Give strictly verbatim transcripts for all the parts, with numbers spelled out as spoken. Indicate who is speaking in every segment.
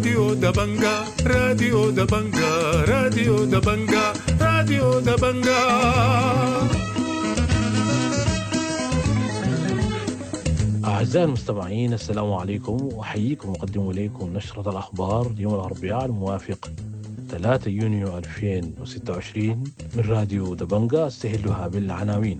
Speaker 1: راديو دبنجا راديو دبنجا راديو دبنجا راديو دبنجا.
Speaker 2: أعزائي المستمعين، السلام عليكم، وأحييكم وأقدم إليكم نشرة الأخبار يوم الأربعاء الموافق ثلاثة يونيو ألفين وستة وعشرين من راديو دبنجا، استهلها بالعناوين.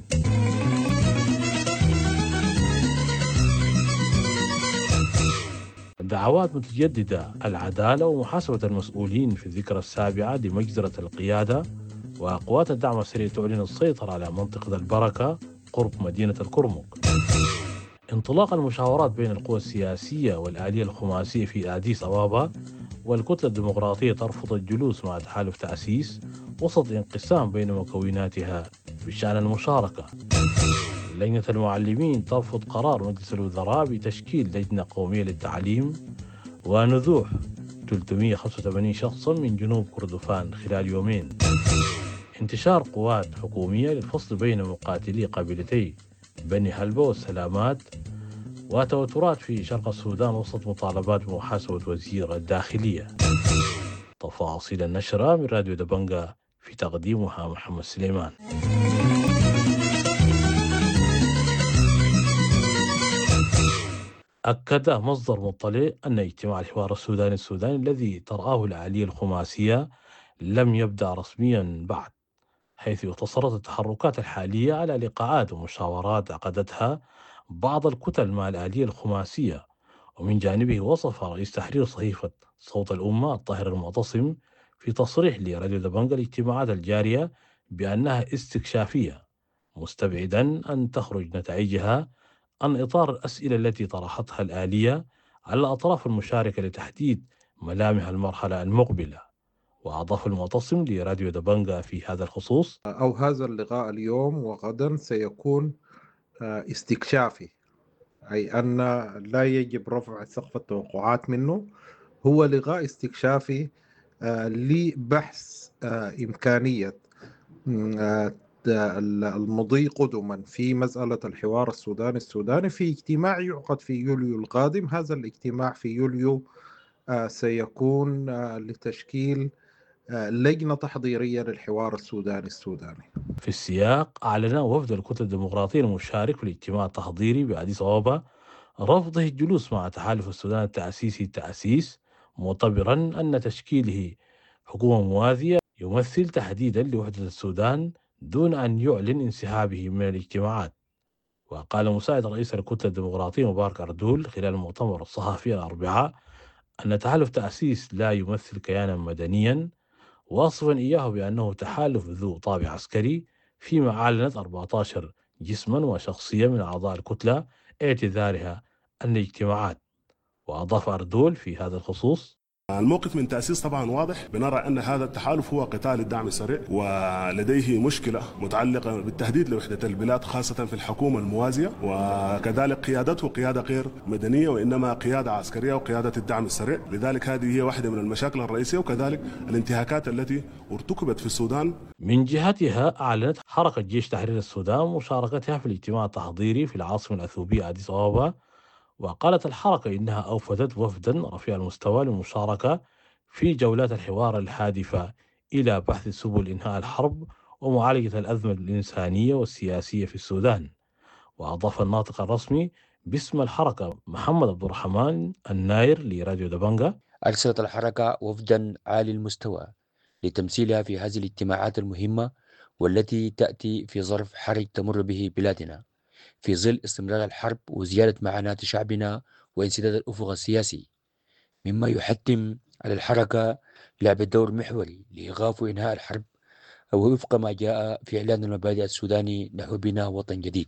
Speaker 2: دعوات متجددة العدالة ومحاسبة المسؤولين في الذكرى السابعة لمجزرة القيادة، وقوات الدعم السريع تعلن السيطرة على منطقة البركة قرب مدينة الكرمك. انطلاق المشاورات بين القوى السياسية والآلية الخماسية في أديس أبابا، والكتلة الديمقراطية ترفض الجلوس مع تحالف تأسيس وسط انقسام بين مكوناتها بشأن المشاركة. لجنة المعلمين ترفض قرار مجلس الوزراء بتشكيل لجنة قومية للتعليم. ونزوح ثلاثمئة وخمسة وثمانين شخصا من جنوب كردفان خلال يومين. انتشار قوات حكومية للفصل بين مقاتلي قبيلتي بني هلبة والسلامات. وتوترات في شرق السودان وسط مطالبات بمحاسبة وزير الداخلية. تفاصيل النشرة من راديو دبنجا، في تقديمها محمد سليمان. أكد مصدر مطلع أن اجتماع الحوار السوداني السوداني الذي ترآه الآلية الخماسية لم يبدأ رسميا بعد، حيث اقتصرت التحركات الحالية على لقاءات ومشاورات عقدتها بعض الكتل مع الآلية الخماسية. ومن جانبه وصف رئيس تحرير صحيفة صوت الأمة الطاهر المعتصم في تصريح لراديو دبنجا الاجتماعات الجارية بأنها استكشافية، مستبعدا أن تخرج نتائجها عن إطار الأسئلة التي طرحتها الآلية على الأطراف المشاركة لتحديد ملامح المرحلة المقبلة. وأضاف المعتصم لراديو دبنجا في هذا الخصوص:
Speaker 3: أو هذا اللقاء اليوم وغدا سيكون استكشافي، أي أن لا يجب رفع سقف التوقعات منه. هو لقاء استكشافي لبحث إمكانية المضي قدما في مسألة الحوار السوداني السوداني في اجتماع يعقد في يوليو القادم. هذا الاجتماع في يوليو سيكون لتشكيل لجنة تحضيرية للحوار السوداني السوداني.
Speaker 2: في السياق، أعلن وفد الكتلة الديمقراطية المشارك في الاجتماع التحضيري بأديس أبابا رفضه الجلوس مع تحالف السودان التأسيسي التأسيس، معتبرا أن تشكيله حكومة موازية يمثل تهديدا لوحدة السودان دون أن يعلن انسحابه من الاجتماعات. وقال مساعد رئيس الكتلة الديمقراطية مبارك أردول خلال المؤتمر الصحفي الأربعاء أن تحالف تأسيس لا يمثل كيانا مدنيا، واصفا إياه بأنه تحالف ذو طابع عسكري، فيما أعلنت أربعة عشر جسما وشخصية من أعضاء الكتلة اعتذارها عن الاجتماعات. وأضاف أردول في هذا الخصوص:
Speaker 4: الموقف من تأسيس طبعا واضح، بنرى أن هذا التحالف هو قتال الدعم السريع، ولديه مشكلة متعلقة بالتهديد لوحدة البلاد خاصة في الحكومة الموازية، وكذلك قيادته قيادة غير مدنية وإنما قيادة عسكرية وقيادة الدعم السريع. لذلك هذه هي واحدة من المشاكل الرئيسية، وكذلك الانتهاكات التي ارتكبت في السودان.
Speaker 2: من جهتها، أعلنت حركة جيش تحرير السودان مشاركتها في الاجتماع التحضيري في العاصمة الأثيوبية أديس أبابا. وقالت الحركة إنها أوفدت وفدا رفيع المستوى للمشاركة في جولات الحوار الهادفة إلى بحث سبل إنهاء الحرب ومعالجة الأزمة الإنسانية والسياسية في السودان. وأضاف الناطق الرسمي باسم الحركة محمد عبد الرحمن الناير لراديو دبنجا:
Speaker 5: أرسلت الحركة وفدا عالي المستوى لتمثيلها في هذه الاجتماعات المهمة، والتي تأتي في ظرف حرج تمر به بلادنا في ظل استمرار الحرب وزيادة معاناة شعبنا وانسداد الأفق السياسي، مما يحتم على الحركة لعب دور محوري لإيقاف وإنهاء الحرب، ووفق ما جاء في إعلان المبادئ السوداني نحو بناء وطن جديد.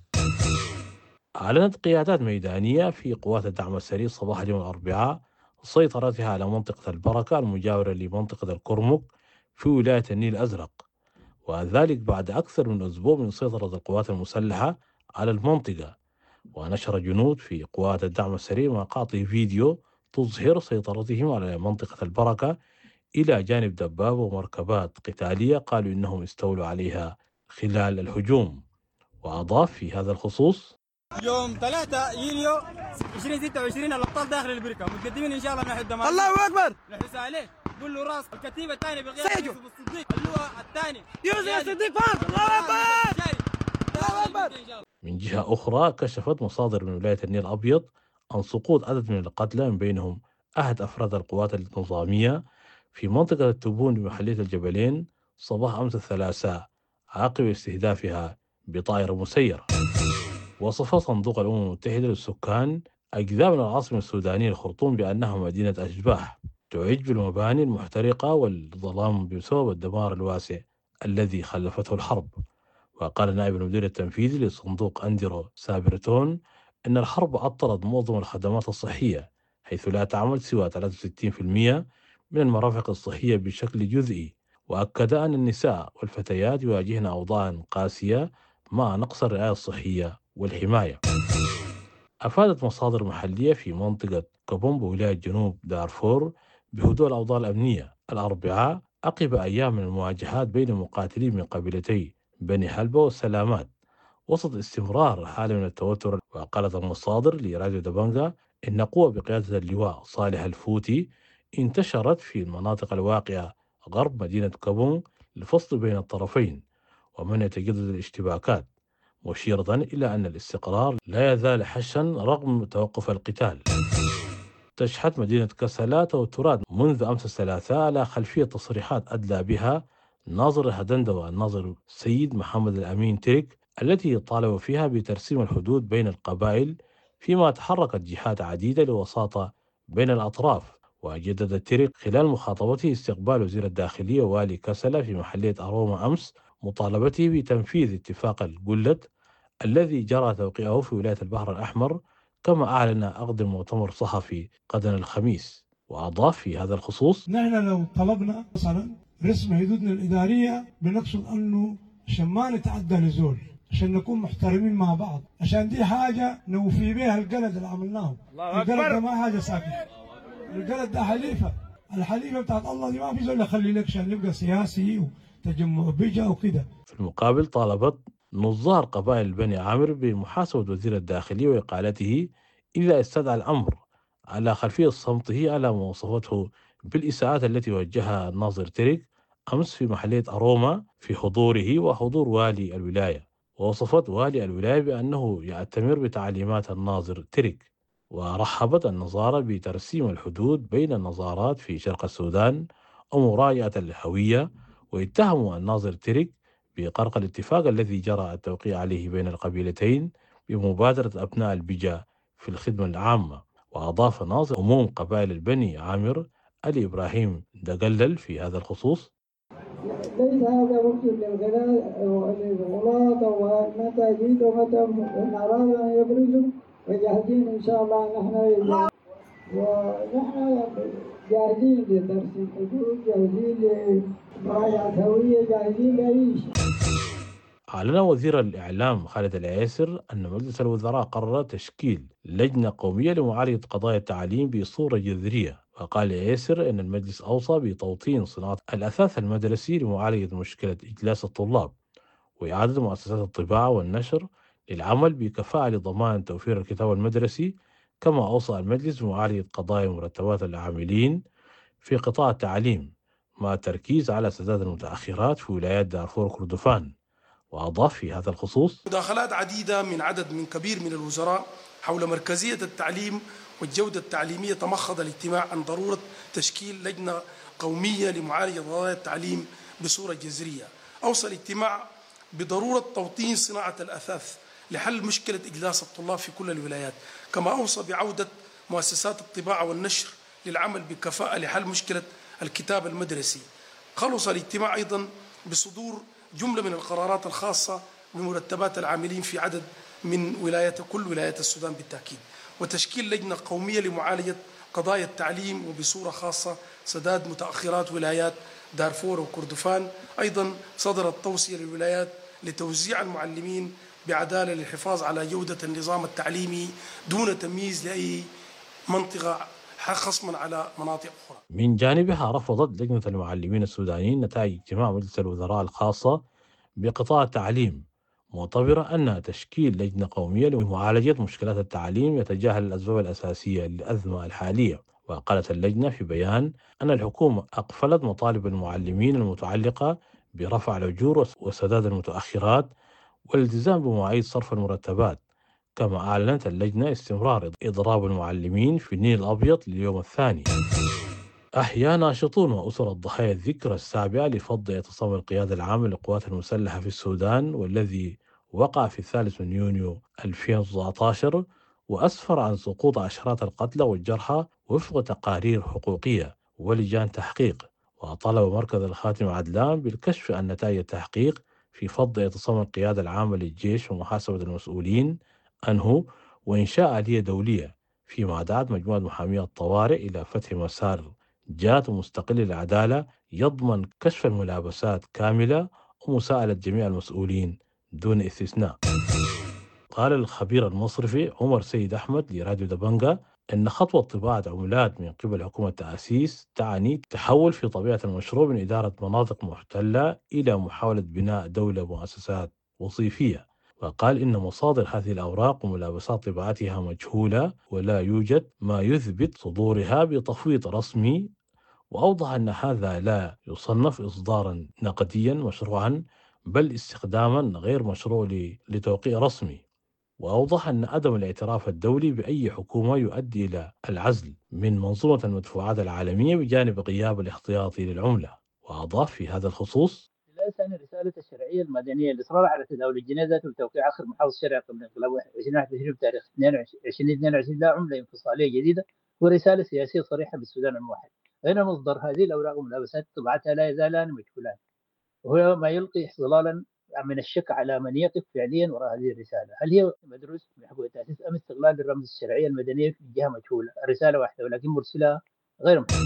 Speaker 2: أعلنت قيادات ميدانية في قوات الدعم السريع صباح اليوم الأربعاء سيطرتها على منطقة البركة المجاورة لمنطقة الكرمك في ولاية النيل الأزرق، وذلك بعد أكثر من أسبوع من سيطرة القوات المسلحة على المنطقة. ونشر جنود في قوات الدعم السريع مقاطع فيديو تظهر سيطرتهم على منطقة البركة إلى جانب دبابة ومركبات قتالية قالوا إنهم استولوا عليها خلال الهجوم. وأضاف في هذا الخصوص:
Speaker 6: يوم ثلاثة يوليو ألفين وستة وعشرين الأبطال داخل البركة متقدمين إن شاء الله نحو الدمار.
Speaker 7: الله أكبر.
Speaker 6: نحوس عليه قول له راس الكتيبة الثانية بقيادة يوسف الصديق اللواء الثاني
Speaker 7: يوسف الصديق فاز. الله أكبر. الله أكبر.
Speaker 2: من جهة أخرى كشفت مصادر من ولاية النيل الأبيض عن سقوط عدد من القتلى من بينهم أحد أفراد القوات النظامية في منطقة التبون بمحلية الجبلين صباح أمس الثلاثاء عقب استهدافها بطائرة مسيرة. وصف صندوق الأمم المتحدة للسكان أجزاء من العاصمة السودانية الخرطوم بأنها مدينة أشباح تعج بالمباني المحترقة والظلام بسبب الدمار الواسع الذي خلفته الحرب. وقال نائب المدير التنفيذي لصندوق أنديرو سابرتون أن الحرب عطلت معظم الخدمات الصحية حيث لا تعمل سوى ثلاثة وستين بالمئة من المرافق الصحية بشكل جزئي. وأكد أن النساء والفتيات يواجهن أوضاعا قاسية مع نقص الرعاية الصحية والحماية. أفادت مصادر محلية في منطقة كبوم بولاية جنوب دارفور بهدوء الأوضاع الأمنية الأربعاء عقب أيام من المواجهات بين مقاتلين من قبيلتي بني حلبة والسلامات وسط استمرار حالة من التوتر. وقالت المصادر لراديو دبنجا إن قوة بقيادة اللواء صالح الفوتي انتشرت في المناطق الواقعة غرب مدينة كبوم للفصل بين الطرفين ومن يتجدد الاشتباكات، مشيرة إلى أن الاستقرار لا يزال حشا رغم توقف القتال. تشهد مدينة كسلا توترات منذ أمس الثلاثاء على خلفية تصريحات أدلى بها ناظر الهدندوة الناظر سيد محمد الأمين ترك التي طالب فيها بترسيم الحدود بين القبائل، فيما تحركت جهات عديدة لوساطة بين الأطراف. وجدد ترك خلال مخاطبته استقبال وزير الداخلية والي كسلا في محلية أروما أمس مطالبته بتنفيذ اتفاق الجلت الذي جرى توقيعه في ولاية البحر الأحمر، كما أعلن عقد مؤتمر صحفي غدا الخميس. وأضاف في هذا الخصوص:
Speaker 8: نحن لو طلبنا مثلا رسم حدودنا الإدارية بنقصد أنه عشان ما نتعدى نزول، عشان نكون محترمين مع بعض، عشان دي حاجة نوفي بها الجلد اللي عملناه. الجلد ده ما حاجة ساكتة، الجلد ده حليفة، الحليفة بتاعت الله دي ما في زول يخلي لك عشان يبقى سياسي وتجمع بيجا وكده.
Speaker 2: في المقابل طالبت نظار قبائل بني عامر بمحاسبة وزير الداخلية وإقالته إذا استدعى الأمر على خلفية صمته على ما وصفته بالإساءات التي وجهها الناظر ترك أمس في محلية أروما في حضوره وحضور والي الولاية. ووصفت والي الولاية بأنه يأتمر بتعليمات الناظر ترك. ورحبت النظارة بترسيم الحدود بين النظارات في شرق السودان ومراجعة الهوية، واتهموا الناظر ترك بغرق الاتفاق الذي جرى التوقيع عليه بين القبيلتين بمبادرة أبناء البجا في الخدمة العامة. وأضاف ناظر عموم قبائل البني عامر علي إبراهيم دقلل في هذا الخصوص:
Speaker 9: ليس هذا وقت للغلاط والمتاجيد ومتى إن أراد أن يبرزوا وجاهزين إن شاء الله. نحن ونحن جاهزين لترسيم حدود، جاهزين لمراجعة هوية، جاهزين لأي شيء.
Speaker 2: أعلن وزير الإعلام خالد العيسر أن مجلس الوزراء قرر تشكيل لجنة قومية لمعالجة قضايا التعليم بصورة جذرية. وقال العيسر أن المجلس أوصى بتوطين صناعة الأثاث المدرسي لمعالجة مشكلة إجلاس الطلاب وإعادة مؤسسات الطباعة والنشر للعمل بكفاءة لضمان توفير الكتاب المدرسي. كما أوصى المجلس بمعالجة قضايا مرتبات العاملين في قطاع التعليم مع التركيز على سداد المتأخرات في ولايات دارفور وكردفان. وأضاف في هذا الخصوص:
Speaker 10: مداخلات عديدة من عدد من كبير من الوزراء حول مركزية التعليم والجودة التعليمية تمخض الاجتماع عن ضرورة تشكيل لجنة قومية لمعالجة قضايا التعليم بصورة جذرية. أوصى الاجتماع بضرورة توطين صناعة الأثاث لحل مشكلة إجلاس الطلاب في كل الولايات، كما أوصى بعودة مؤسسات الطباعة والنشر للعمل بكفاءة لحل مشكلة الكتاب المدرسي. خلص الاجتماع أيضا بصدور جملة من القرارات الخاصة بمرتبات العاملين في عدد من ولايات كل ولايات السودان بالتأكيد، وتشكيل لجنة قومية لمعالجة قضايا التعليم وبصورة خاصة سداد متأخرات ولايات دارفور وكردفان. أيضا صدرت توصية للولايات لتوزيع المعلمين بعدالة للحفاظ على جودة النظام التعليمي دون تمييز لأي منطقة خصما على مناطق أخرى.
Speaker 2: من جانبها رفضت لجنة المعلمين السودانيين نتائج اجتماع مجلس الوزراء الخاصة بقطاع التعليم، معتبرة أنها تشكيل لجنة قومية لمعالجة مشكلات التعليم يتجاهل الأسباب الأساسية للأزمة الحالية. وقالت اللجنة في بيان أن الحكومة أقفلت مطالب المعلمين المتعلقة برفع الأجور وسداد المتأخرات والالتزام بمواعيد صرف المرتبات. كما أعلنت اللجنة استمرار إضراب المعلمين في النيل الأبيض لليوم الثاني. أحيا ناشطون وأسر الضحايا الذكرى السابعة لفض اعتصام القيادة العامة للقوات المسلحة في السودان، والذي وقع في الثالث من يونيو ألفين وتسعة عشر، وأسفر عن سقوط عشرات القتلى والجرحى وفق تقارير حقوقية ولجان تحقيق. وطلب مركز الخاتم عدلان بالكشف عن نتائج التحقيق في فض اعتصام القيادة العامة للجيش ومحاسبة المسؤولين عنه وإنشاء آلية دولية، فيما دعت مجموعة محامي الطوارئ إلى فتح مسار جات مستقل للعدالة يضمن كشف الملابسات كاملة ومساءلة جميع المسؤولين دون استثناء. قال الخبير المصرفي عمر سيد أحمد لراديو دبنجة أن خطوة طباعة عملات من قبل حكومة التأسيس تعني تحول في طبيعة المشروع من إدارة مناطق محتلة إلى محاولة بناء دولة مؤسسات وظيفية. وقال إن مصادر هذه الأوراق وملابسات طباعتها مجهولة ولا يوجد ما يثبت صدورها بتفويض رسمي، وأوضح أن هذا لا يصنف إصدارا نقديا مشروعا بل استخداما غير مشروع لتوقيع رسمي. وأوضح أن عدم الاعتراف الدولي بأي حكومة يؤدي إلى العزل من منظومة المدفوعات العالمية بجانب غياب الاحتياطي للعملة. وأضاف في هذا الخصوص:
Speaker 11: ثاني رسالة الشرعية المدنية الإصرار على تداول الجنيه ذاته وتوقيع آخر محافظ شرعي قبل انقلاب ألفين وواحد وعشرين بتاريخ ألفين واثنين وعشرين لا عملة انفصالية جديدة ورسالة سياسية صريحة بالسودان الموحد. بين مصدر هذه الأوراق وملابسات طباعتها لا يزالان مجهولان، وهو ما يلقي ظلالا من الشك على من يقف فعليا وراء هذه الرسالة. هل هي مدروس من حقوق التأسيس أم استغلال الرمز الشرعية المدنية في جهة مجهولة؟ الرسالة واحدة ولكن مرسلها غير محدد.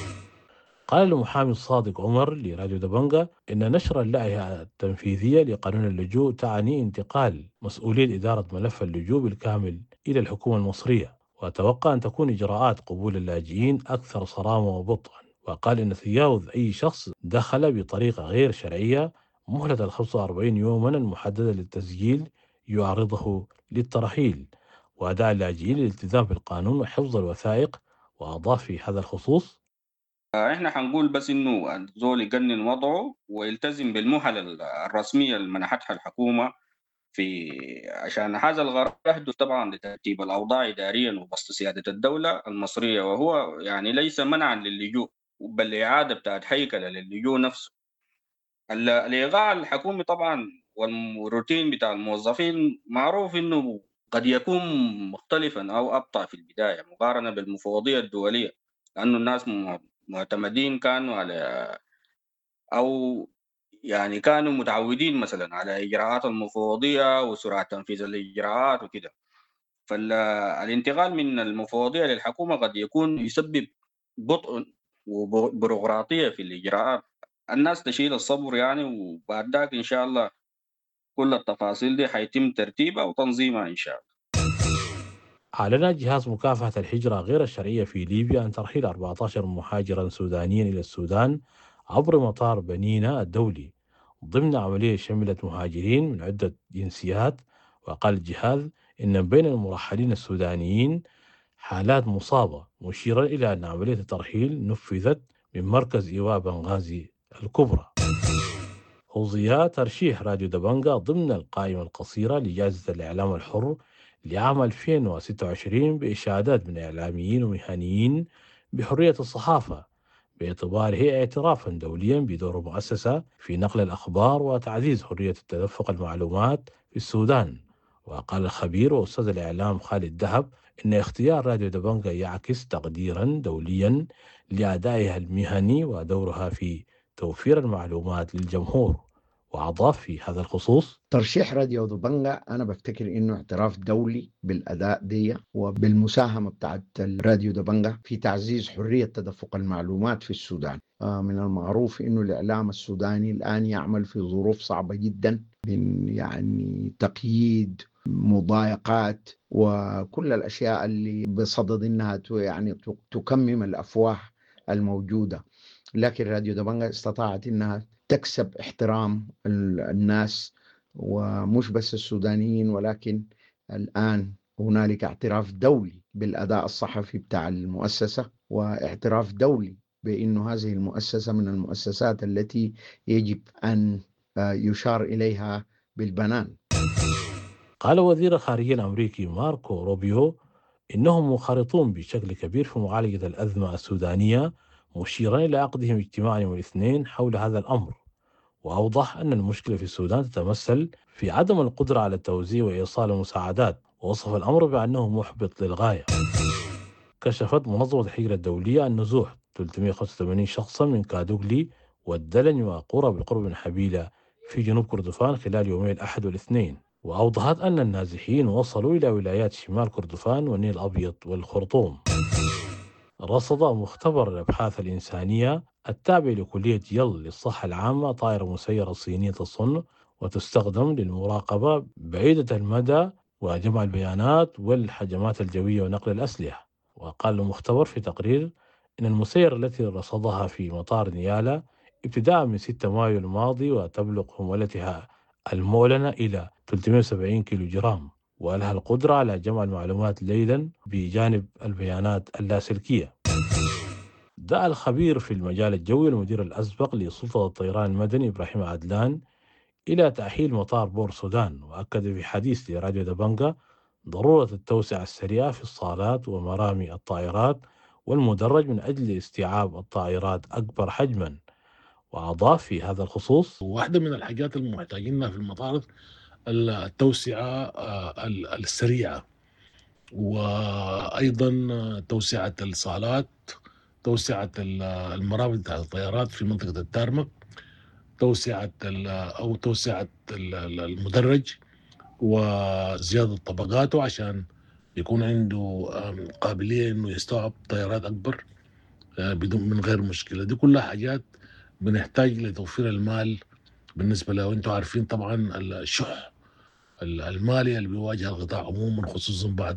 Speaker 2: قال المحامي الصادق عمر لراديو دبنجة إن نشر اللائحة التنفيذية لقانون اللجوء تعني انتقال مسؤولية إدارة ملف اللجوء بالكامل إلى الحكومة المصرية، وأتوقع أن تكون إجراءات قبول اللاجئين أكثر صرامة وبطئا. وقال إن تجاوز أي شخص دخل بطريقة غير شرعية مهلة الخمسة وأربعين يوما المحددة للتسجيل يعرضه للترحيل وأداء اللاجئين للالتزام بالقانون وحفظ الوثائق. وأضاف في هذا الخصوص:
Speaker 12: احنا حنقول بس انه الزول يقنن وضعه ويلتزم بالمهل الرسميه اللي منحتها الحكومه في عشان هذا الغرض يحدث طبعا لترتيب الاوضاع اداريا وبسط سياده الدوله المصريه، وهو يعني ليس منعا للجوء بل اعاده بتاعت هيكله للجوء نفسه. الايقاع الحكومي طبعا والروتين بتاع الموظفين معروف انه قد يكون مختلفا او ابطا في البدايه مقارنه بالمفوضيه الدوليه، لانه الناس معتمدين كانوا على أو يعني كانوا متعودين مثلا على إجراءات المفوضية وسرعة تنفيذ الإجراءات وكده. فالانتقال من المفوضية للحكومة قد يكون يسبب بطء وبيروقراطية في الإجراءات. الناس تشيل الصبر يعني، وبعد ذاك إن شاء الله كل التفاصيل دي حيتم ترتيبها وتنظيمها إن شاء الله.
Speaker 2: أعلن جهاز مكافحة الهجرة غير الشرعية في ليبيا عن ترحيل أربعة عشر مهاجرا سودانيا إلى السودان عبر مطار بنينا الدولي ضمن عملية شملت مهاجرين من عدة جنسيات. وقال الجهاز إن بين المرحلين السودانيين حالات مصابة، مشيرا إلى أن عملية الترحيل نفذت من مركز إيواء بنغازي الكبرى. أوصي ترشيح راديو دبنجة ضمن القائمة القصيرة لجائزة الإعلام الحر لعام ألفين وستة وعشرين بإشادات من إعلاميين ومهنيين بحرية الصحافة باعتباره اعترافا دوليا بدور مؤسسة في نقل الأخبار وتعزيز حرية التدفق المعلومات في السودان. وقال الخبير وأستاذ الإعلام خالد دهب إن اختيار راديو دبنجة يعكس تقديرا دوليا لأدائها المهني ودورها في توفير المعلومات للجمهور. وأضاف في هذا الخصوص:
Speaker 13: ترشيح راديو دبنجة أنا بفتكر إنه اعتراف دولي بالأداء دي وبالمساهمة بتاعت الراديو دبنجة في تعزيز حرية تدفق المعلومات في السودان. من المعروف إنه الإعلام السوداني الآن يعمل في ظروف صعبة جدا من يعني تقييد، مضايقات، وكل الأشياء اللي بصدد إنها يعني تكمم الأفواه الموجودة. لكن راديو دبنجة استطاعت إنها تكسب احترام الناس ومش بس السودانيين، ولكن الآن هنالك اعتراف دولي بالأداء الصحفي بتاع المؤسسة، واعتراف دولي بأنه هذه المؤسسة من المؤسسات التي يجب أن يشار إليها بالبنان.
Speaker 2: قال وزير الخارجية الأمريكي ماركو روبيو إنهم منخرطون بشكل كبير في معالجة الأزمة السودانية، مشيرا إلى عقدهم اجتماعا يوم الاثنين حول هذا الأمر. وأوضح أن المشكلة في السودان تتمثل في عدم القدرة على توزيع وإيصال المساعدات، ووصف الأمر بأنه محبط للغاية. كشفت منظمة الهجرة الدولية أن نزوح ثلاثمئة وخمسة وثمانين شخصا من كادوغلي والدلن وقرى بالقرب من حبيلة في جنوب كردفان خلال يومي الأحد والاثنين. وأوضحت أن النازحين وصلوا إلى ولايات شمال كردفان والنيل الأبيض والخرطوم. رصد مختبر الأبحاث الإنسانية التابع لكلية يل للصحة العامة طائرة مسيرة صينية الصنع وتستخدم للمراقبة بعيدة المدى وجمع البيانات والحجمات الجوية ونقل الأسلحة. وقال المختبر في تقرير إن المسيرة التي رصدها في مطار نيالا ابتداء من ستة مايو الماضي وتبلغ حمولتها المعلنة إلى ثلاثمئة وسبعين كيلو جرام، ولها القدرة على جمع المعلومات ليلا بجانب البيانات اللاسلكية. دعا الخبير في المجال الجوي المدير الأسبق لسلطة الطيران المدني إبراهيم عدلان إلى تأهيل مطار بور سودان، وأكد في حديث لراديو دبنجا ضرورة التوسعة السريعة في الصالات ومرامي الطائرات والمدرج من أجل استيعاب الطائرات أكبر حجما. وأضاف في هذا الخصوص:
Speaker 14: واحدة من الحاجات المحتاجينها في المطار التوسعة السريعة، وأيضا توسعة الصالات، توسعة المرافق بتاع الطيارات في منطقة التارمك، توسعة أو توسعة المدرج وزيادة طبقاته عشان يكون عنده قابلية إنه يستوعب طيارات أكبر بدون من غير مشكلة. دي كلها حاجات بنحتاج لتوفير المال بالنسبة له. وانتم عارفين طبعا الشح المالي اللي بيواجه القطاع عموما، خصوصا بعد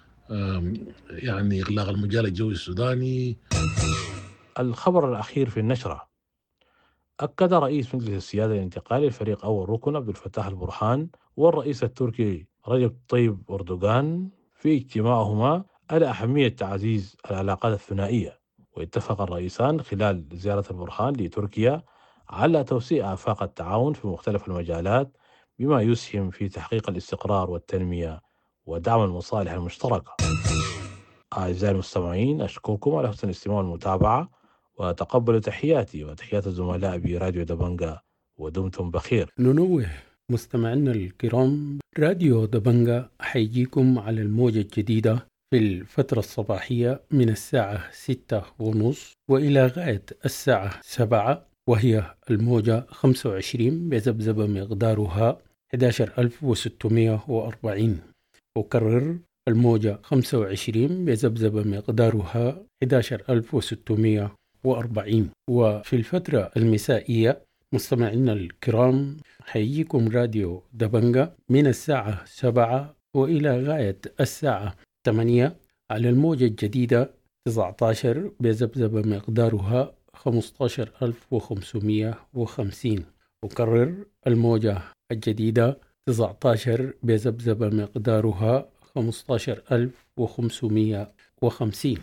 Speaker 14: يعني إغلاق المجال الجوي السوداني.
Speaker 2: الخبر الأخير في النشرة: أكد رئيس مجلس السيادة الانتقالي لفريق أول ركن عبد الفتاح البرهان والرئيس التركي رجب طيب أردوغان في اجتماعهما على أهمية تعزيز العلاقات الثنائية. واتفق الرئيسان خلال زيارة البرهان لتركيا على توسيع آفاق التعاون في مختلف المجالات بما يسهم في تحقيق الاستقرار والتنمية ودعم المصالح المشتركة. أعزائي المستمعين، أشكركم على حسن الاستماع والمتابعة، وتقبلوا تحياتي وتحيات الزملاء براديو دبنجا، ودمتم بخير.
Speaker 15: ننوه مستمعينا الكرام، راديو دبنجا حيجيكم على الموجة الجديدة في الفترة الصباحية من الساعة ستة ونص وإلى غاية الساعة سبعة، وهي الموجة خمسة وعشرين بذبذبة مقدارها أحد عشر ألف وستمئة وأربعين. أكرر، الموجة خمسة وعشرين بذبذبة مقدارها أحد عشر ألف وستمئة وأربعين. وفي الفترة المسائية مستمعينا الكرام حيجيكم راديو دبنجا من الساعة سبعة وإلى غاية الساعة ثمانية على الموجة الجديدة تسعة عشر بذبذبة مقدارها خمسة عشر ألف وخمسمئة وخمسين. أكرر، الموجة الجديدة تسعة عشر بذبذبة مقدارها خمسة عشر ألف وخمسمئة وخمسين.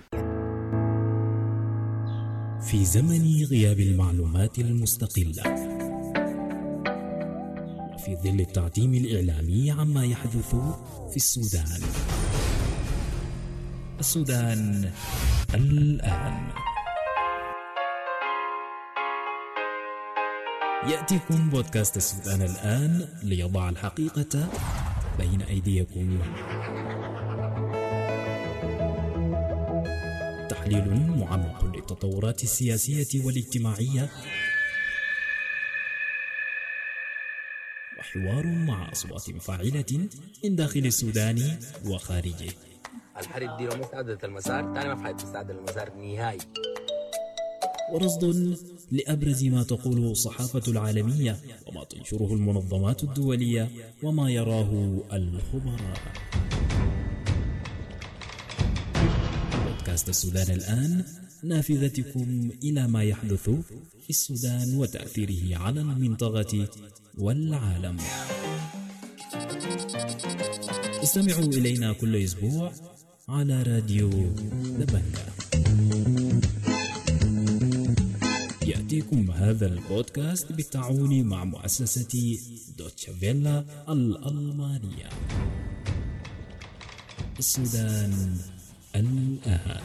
Speaker 16: في زمن غياب المعلومات المستقلة وفي ظل التعتيم الإعلامي عما يحدث في السودان، السودان الآن يأتيكم بودكاست السودان الآن ليضع الحقيقة بين أيديكم. تحليل معمق للتطورات السياسية والاجتماعية، وحوار مع أصوات فاعلة من داخل السودان وخارجه.
Speaker 17: الحرب دي لو ما استعدت المسار تاني ما في حد تستعد المسار نهائي.
Speaker 16: ورصد لأبرز ما تقوله الصحافة العالمية وما تنشره المنظمات الدولية وما يراه الخبراء. بودكاست السودان الآن نافذتكم إلى ما يحدث في السودان وتأثيره على المنطقة والعالم. استمعوا إلينا كل أسبوع على راديو دبنجة. يأتيكم هذا البودكاست بالتعاون مع مؤسسة دوتشه فيلا الألمانية. السودان الآن.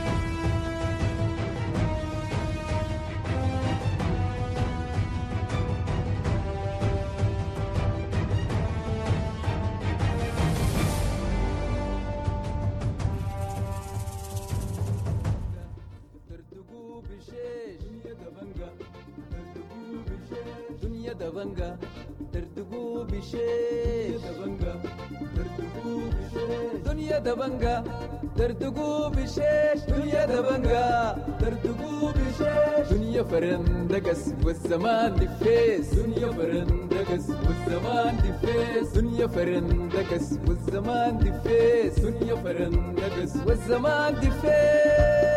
Speaker 18: دبنجا تردقوا بشيش دبنجا تردقوا بشيش دنيا دبنجا تردقوا بشيش دنيا دبنجا تردقوا بشيش دنيا فرندقس والزمان دفيس دنيا فرندقس والزمان دفيس دنيا فرندقس والزمان دفيس دنيا فرندقس والزمان دفيس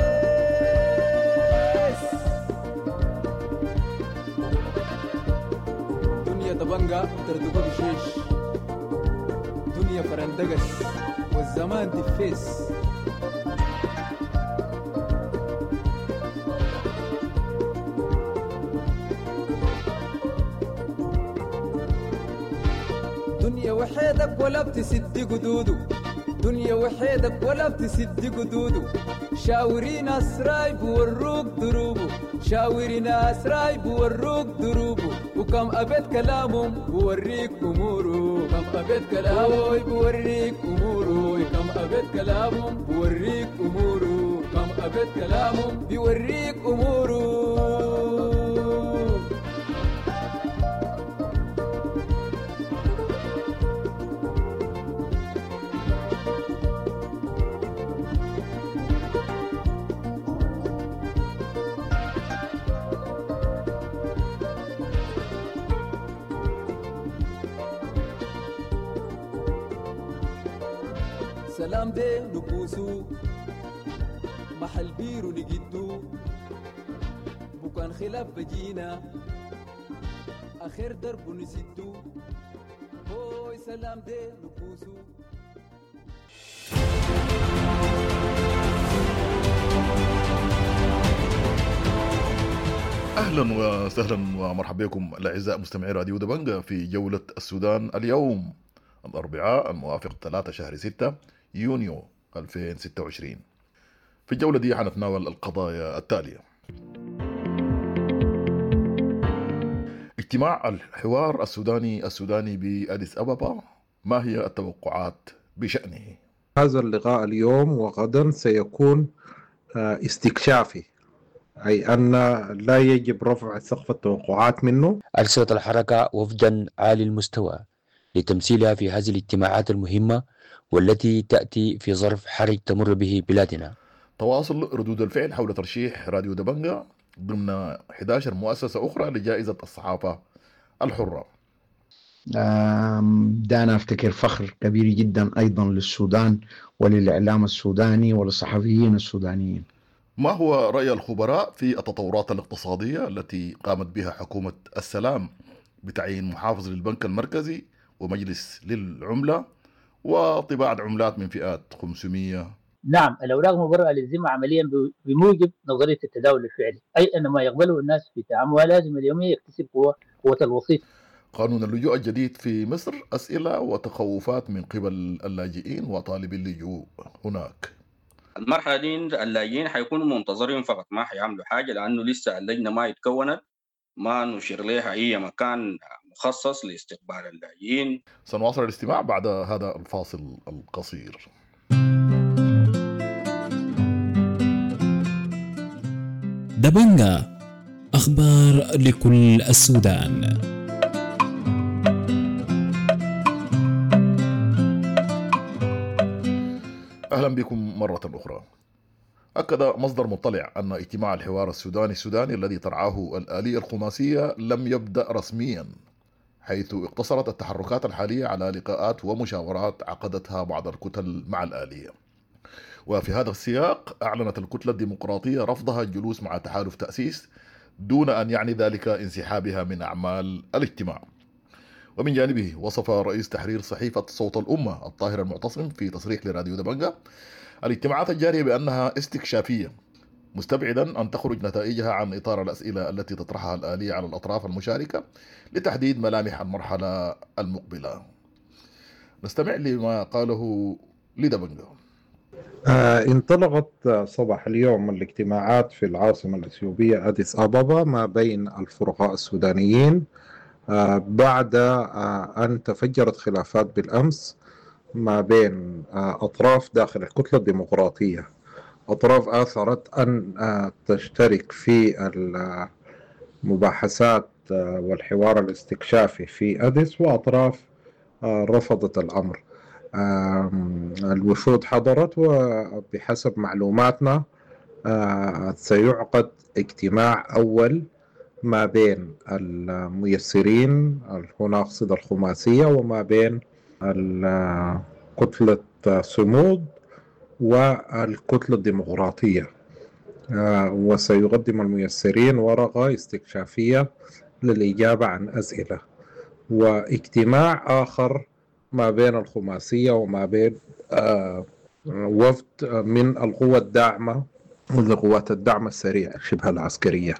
Speaker 18: دبنجا تردقوا بشيش دنيا فرندقس والزمان دفيس دنيا وحيدك ولا بتسد قدودو دنيا وحيدك ولا بتسد قدودو شاورين أسراي بوروك دروبو شاورين أسراي بوروك دروبو وكم أبد كلامهم بوريك أمورو كم أبد كلامهم بوريك أمورو كم أبد كلامهم بوريك أمورو كم أبد كلامهم بوريك أمورو سلام دي نبوسو محل بيرو نجدو بكان خلاف بجينا آخر درب نسدو هوي سلام دي نبوسو.
Speaker 19: أهلا وسهلا ومرحبا بكم الأعزاء مستمعي راديو دبنجة في جولة السودان اليوم الأربعاء الموافق ثلاثة شهر ستة يونيو ألفين وستة وعشرين. في الجولة دي حنتناول القضايا التالية: اجتماع الحوار السوداني السوداني بأديس أبابا، ما هي التوقعات بشأنه؟
Speaker 3: هذا اللقاء اليوم وغدا سيكون استكشافي، أي أن لا يجب رفع سقف التوقعات منه.
Speaker 5: أرسلت الحركة وفدا عالي المستوى لتمثيلها في هذه الاجتماعات المهمة والتي تأتي في ظرف حرج تمر به بلادنا.
Speaker 19: تواصل ردود الفعل حول ترشيح راديو دبنجة ضمن إحدى عشرة مؤسسة أخرى لجائزة الصحافة الحرة.
Speaker 13: ده أنا أفتكر فخر كبير جدا أيضا للسودان وللإعلام السوداني وللصحفيين السودانيين.
Speaker 19: ما هو رأي الخبراء في التطورات الاقتصادية التي قامت بها حكومة السلام بتعيين محافظ للبنك المركزي ومجلس للعملة وطباعة عملات من فئات خمسمية؟
Speaker 11: نعم، الأوراق مبررة للذمة عمليا بموجب نظرية التداول الفعلي، أي أن ما يقبله الناس في تعاملها لازم اليومية يكتسب قوة قوة الوسيط.
Speaker 19: قانون اللجوء الجديد في مصر، أسئلة وتخوفات من قبل اللاجئين وطالبي اللجوء هناك.
Speaker 12: المرحلة دي اللاجئين حيكونوا منتظرين فقط، ما حيعملوا حاجة لأنه لسه اللجنة ما يتكونت، ما نشير لها أي مكان مخصص لاستقبال اللاجئين.
Speaker 19: سنواصل الاستماع بعد هذا الفاصل القصير.
Speaker 16: دبنجة، أخبار لكل السودان.
Speaker 19: أهلا بكم مرة أخرى. أكد مصدر مطلع أن اجتماع الحوار السوداني السوداني الذي ترعاه الآلية الخماسية لم يبدأ رسميا، حيث اقتصرت التحركات الحالية على لقاءات ومشاورات عقدتها بعض الكتل مع الآلية. وفي هذا السياق أعلنت الكتلة الديمقراطية رفضها الجلوس مع تحالف تأسيس دون أن يعني ذلك انسحابها من أعمال الاجتماع. ومن جانبه وصف رئيس تحرير صحيفة صوت الأمة الطاهر المعتصم في تصريح لراديو دبنجة الاجتماعات الجارية بأنها استكشافية، مستبعدا أن تخرج نتائجها عن إطار الأسئلة التي تطرحها الآلية على الأطراف المشاركة لتحديد ملامح المرحلة المقبلة. نستمع لما قاله لدبنجة.
Speaker 3: آه انطلقت صباح اليوم الاجتماعات في العاصمة الإثيوبية أديس أبابا ما بين الفرقاء السودانيين آه بعد آه أن تفجرت خلافات بالأمس ما بين آه أطراف داخل الكتلة الديمقراطية، أطراف آثرت أن آه تشترك في المباحثات آه والحوار الاستكشافي في أديس، وأطراف آه رفضت الأمر. الوفود حضرت، وبحسب معلوماتنا سيعقد اجتماع أول ما بين الميسرين هنا أقصد الخماسية وما بين كتلة صمود والكتلة الديمقراطية، وسيقدم الميسرين ورقة استكشافية للإجابة عن أسئلة، واجتماع آخر ما بين الخماسية وما بين آه وفد من القوى الداعمة والقوات الدعم السريع شبه العسكرية.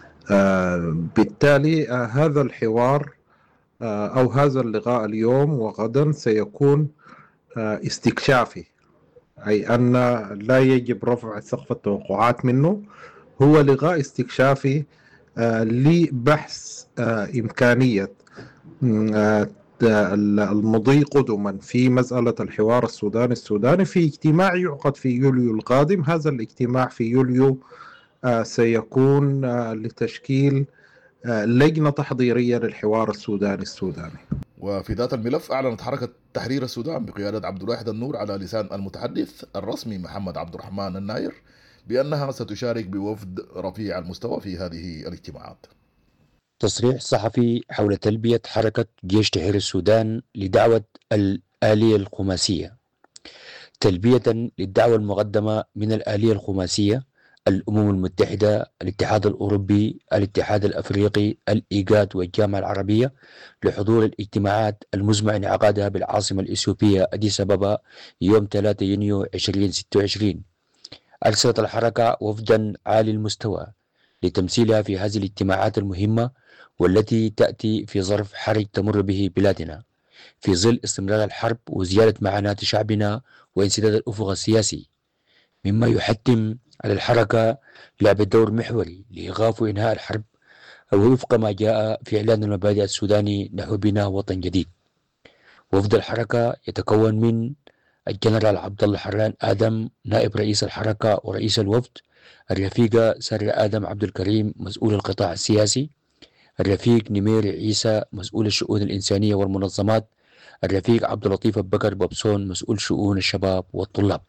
Speaker 3: آه بالتالي آه هذا الحوار آه أو هذا اللقاء اليوم وغدا سيكون آه استكشافي، أي أن لا يجب رفع سقف التوقعات منه. هو لقاء استكشافي آه لبحث آه إمكانية آه المضي قدما في مسألة الحوار السوداني السوداني في اجتماع يعقد في يوليو القادم. هذا الاجتماع في يوليو آه سيكون آه لتشكيل آه لجنة تحضيرية للحوار السوداني السوداني.
Speaker 19: وفي ذات الملف أعلنت حركة تحرير السودان بقيادة عبد الواحد النور على لسان المتحدث الرسمي محمد عبد الرحمن الناير بأنها ستشارك بوفد رفيع المستوى في هذه الاجتماعات.
Speaker 5: تصريح صحفي حول تلبية حركة جيش تحرير السودان لدعوة الآلية الخماسية. تلبية للدعوة المقدمة من الآلية الخماسية، الأمم المتحدة، الاتحاد الأوروبي، الاتحاد الأفريقي، الإيجاد والجامعة العربية لحضور الاجتماعات المزمع انعقادها بالعاصمة الإثيوبية أديس أبابا يوم ثلاثة يونيو ألفين وستة وعشرين. أرسلت الحركة وفدا عالي المستوى لتمثيلها في هذه الاجتماعات المهمة والتي تأتي في ظرف حرج تمر به بلادنا في ظل استمرار الحرب وزيادة معاناة شعبنا وانسداد الأفق السياسي، مما يحتم على الحركة لعب دور محوري لإيقاف وإنهاء الحرب ووفق ما جاء في إعلان المبادئ السوداني نحو بناء وطن جديد. وفد الحركة يتكون من الجنرال عبد الله حران آدم نائب رئيس الحركة ورئيس الوفد، الرفيق سر آدم عبد الكريم مسؤول القطاع السياسي، الرفيق نمير عيسى مسؤول الشؤون الإنسانية والمنظمات، الرفيق عبد اللطيف بكر بابسون مسؤول شؤون الشباب والطلاب.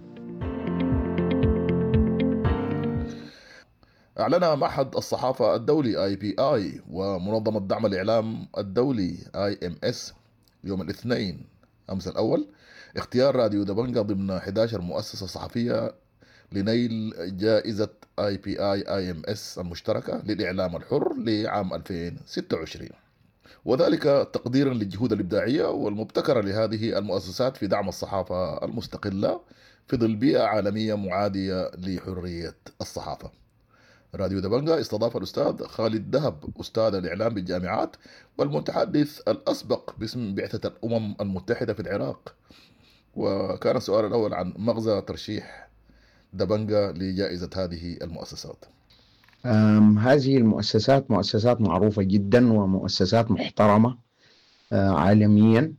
Speaker 19: أعلن معهد الصحافة الدولي آي بي آي ومنظمة دعم الإعلام الدولي آي إم إس يوم الاثنين أمس الأول اختيار راديو دبنجة ضمن إحدى عشرة مؤسسة صحفية لنيل جائزة آي بي آي آي إم إس المشتركة للإعلام الحر لعام ألفين وستة وعشرين، وذلك تقديرا للجهود الإبداعية والمبتكرة لهذه المؤسسات في دعم الصحافة المستقلة في ظل بيئة عالمية معادية لحرية الصحافة. راديو دبنجة استضاف الأستاذ خالد دهب أستاذ الإعلام بالجامعات والمتحدث الأسبق باسم بعثة الأمم المتحدة في العراق، وكان السؤال الأول عن مغزى ترشيح دبنجة لجائزة هذه المؤسسات.
Speaker 13: هذه المؤسسات مؤسسات معروفة جدا ومؤسسات محترمة عالميا،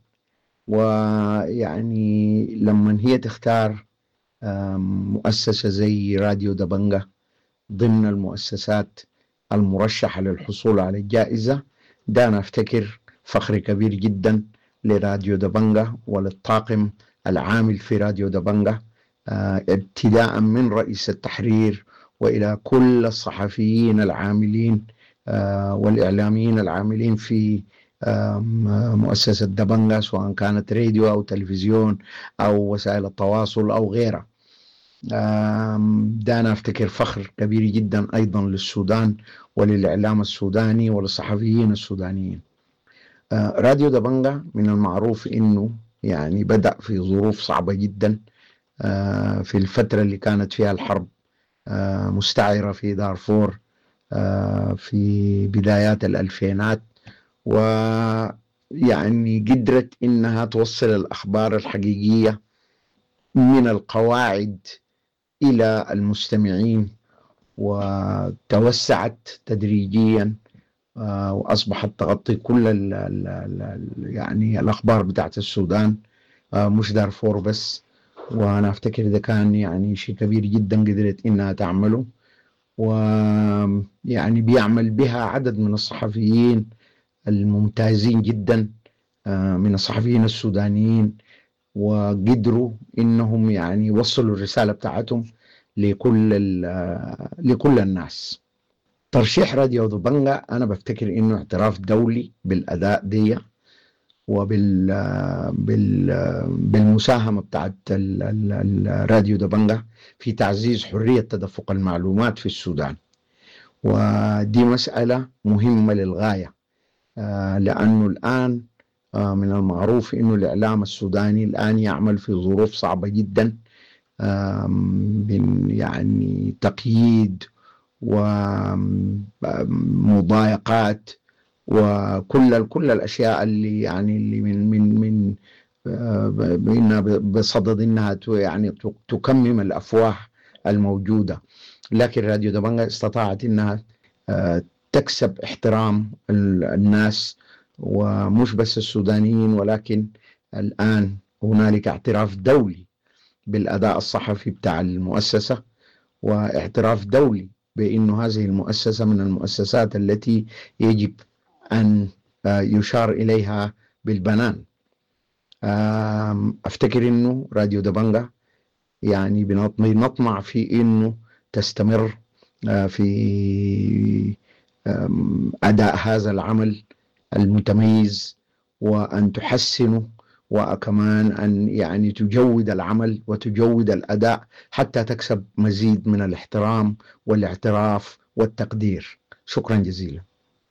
Speaker 13: ويعني لما هي تختار مؤسسة زي راديو دبنجة ضمن المؤسسات المرشحة للحصول على الجائزة، ده أنا أفتكر فخر كبير جدا لراديو دبنجة وللطاقم العامل في راديو دبنجة، ابتداء من رئيس التحرير وإلى كل الصحفيين العاملين والإعلاميين العاملين في مؤسسة دبنجة، سواء كانت راديو أو تلفزيون أو وسائل التواصل أو غيرها. ده أنا أفتكر فخر كبير جدا أيضا للسودان وللإعلام السوداني وللصحفيين السودانيين. راديو دبنجة من المعروف أنه يعني بدأ في ظروف صعبة جدا في الفترة اللي كانت فيها الحرب مستعرة في دارفور في بدايات الألفينات، ويعني قدرت إنها توصل الأخبار الحقيقية من القواعد إلى المستمعين، وتوسعت تدريجيا وأصبحت تغطي كل ال ال يعني الأخبار بتاعت السودان، مش دارفور بس. وأنا أفتكر ده كان يعني شيء كبير جدا قدرت إنها تعمله، ويعني بيعمل بها عدد من الصحفيين الممتازين جدا من الصحفيين السودانيين، وقدروا إنهم يعني يوصلوا الرسالة بتاعتهم لكل لكل الناس. ترشيح راديو دبنجة أنا بفتكر إنه اعتراف دولي بالأداء دي وبال بال بالمساهمة بتاعت الراديو دبنجة في تعزيز حرية تدفق المعلومات في السودان، ودي مسألة مهمة للغاية، لأنه الآن من المعروف إنه الإعلام السوداني الآن يعمل في ظروف صعبة جدا، من يعني تقييد ومضايقات وكل كل الأشياء اللي يعني اللي من من من بإنها بصدد إنها يعني تكمم الأفواه الموجودة. لكن راديو دبنجة استطاعت إنها تكسب احترام الناس، ومش بس السودانيين، ولكن الآن هنالك اعتراف دولي بالأداء الصحفي بتاع المؤسسة، واعتراف دولي بأنه هذه المؤسسة من المؤسسات التي يجب أن يشار إليها بالبنان. أفتكر أنه راديو دبنجة يعني بنطمع في أنه تستمر في أداء هذا العمل المتميز، وأن تحسنه، وكمان أن يعني تجود العمل وتجود الأداء حتى تكسب مزيد من الاحترام والاعتراف والتقدير. شكرا جزيلا.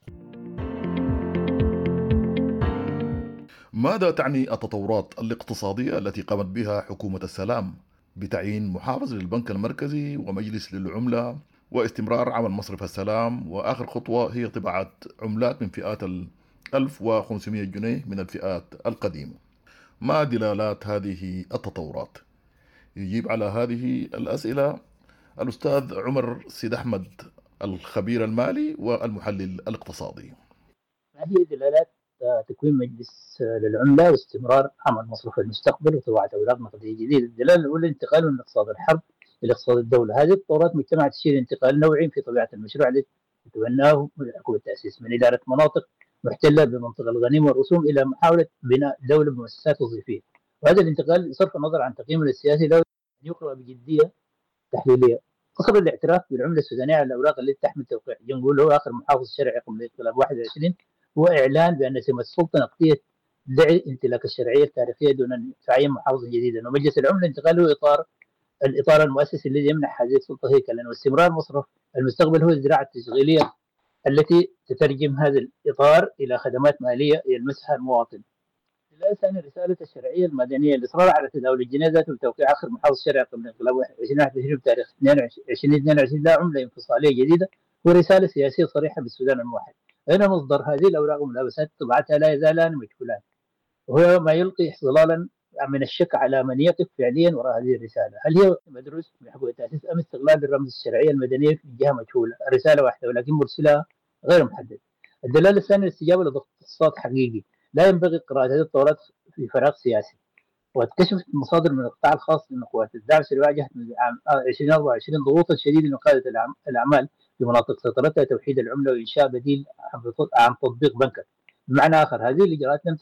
Speaker 19: ماذا تعني التطورات الاقتصادية التي قامت بها حكومة السلام بتعيين محافظ للبنك المركزي ومجلس للعملة واستمرار عمل مصرف السلام، وآخر خطوة هي طباعة عملات من فئات ألف وخمسمائة جنيه من الفئات القديمة؟ ما دلالات هذه التطورات؟ يجيب على هذه الأسئلة الأستاذ عمر سيد أحمد، الخبير المالي والمحلل الاقتصادي.
Speaker 11: ما هي دلالات تكوين مجلس للعملة واستمرار عمل مصرف المستقبل وطباعة أوراق نقدية جديدة؟ الدلالة الأولى انتقال من اقتصاد الحرب إلى اقتصاد الدولة. هذه التطورات مجتمعة تشير انتقال نوعي في طبيعة المشروع الذي تبناه حكومة التأسيس من إدارة مناطق محتلة بمنطقة الغنيمة والرسوم إلى محاولة بناء دولة بمؤسسات وظيفية. وهذا الانتقال بصرف النظر عن تقييمه السياسي له يقرأ بجدية تحليلية. قصر الاعتراف بالعملة السودانية على الأوراق التي تحمل توقيع جنقول هو آخر محافظ شرعي قبل الانقلاب واحد وعشرين، هو إعلان بأن سمة السلطة نقدية دعي امتلاك الشرعية التاريخية دون أن تعين محافظا جديدا. ومجلس العملة انتقاله إطار الإطار المؤسسي الذي يمنح هذه السلطة هيكلا، واستمرار مصرف المستقبل هو الزراعة التشغيلية التي تترجم هذا الإطار إلى خدمات مالية يلمسها المواطن. لا ثاني رسالة الشرعية المدنية الإصرار على تداول الجنيه ذاته بتوقيع آخر محافظ شرعي قبل الانقلاب ألفين وواحد وعشرين بتاريخ ألفين واثنين وعشرين لا عملة انفصالية جديدة، ورسالة سياسية صريحة بالسودان الموحد. أين مصدر هذه الأوراق وملابسات طباعتها لا يزالان مجهولان، وهو ما يلقي ظلالا من الشك على من يقف فعليا وراء هذه الرسالة. هل هي مدروس من حكومة التأسيس أم استغلال الرمز الشرعية المدنية في جهة مجهولة؟ الرسالة واحدة ولكن مرسلها غير محدد. الدلالة الثانية الاستجابة لضغط اقتصاد حقيقي. لا ينبغي قراءة هذه التطورات في فراغ سياسي، واتكشفت مصادر من القطاع الخاص ان قوات الدعم السريع واجهت من عام ألفين وأربعة وعشرين ضغوطا شديده من قاده الاعمال في مناطق سيطرتها توحيد العمله وانشاء بديل عن تطبيق بنكر. بمعنى اخر هذه الاجراءات لم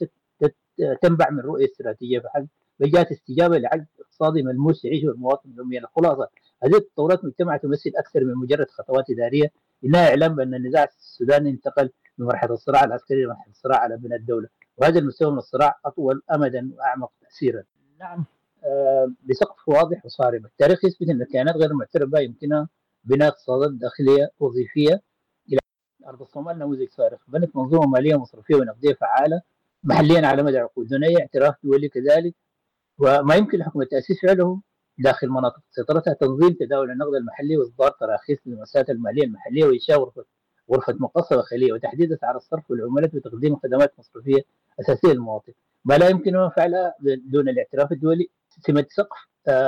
Speaker 11: تنبع من رؤيه استراتيجيه فحسب، بل جاءت استجابه لعجز اقتصادي ملموس يعيشه المواطن يوميا. الخلاصه هذه التطورات مجتمعه تمثل اكثر من مجرد خطوات اداريه، انها اعلان بان النزاع السوداني انتقل من مرحله الصراع العسكري الى مرحله الصراع على بناء الدوله، وهذا المستوى من الصراع اطول امدا واعمق تاثيرا. نعم بسقف واضح وصارم. التاريخ يثبت أن الكيانات غير المعترف بها يمكنها بناء اقتصادات داخلية وظيفية إلى أرض الصومال نموذج صارخ، بنت منظومة مالية مصرفية ونقدية فعالة محليا على مدى عقود دون أي اعتراف دولي كذلك، وما يمكن لحكومة تأسيس فعله داخل مناطق سيطرتها تنظيم تداول النقد المحلي وإصدار تراخيص للمؤسسات المالية المحلية وإنشاء غرفة غرفة مقاصة داخلية وتحديد أسعار الصرف والعملات وتقديم خدمات مصرفية أساسية للمواطن، ما لا يمكن فعلها دون الاعتراف الدولي. سمة سقف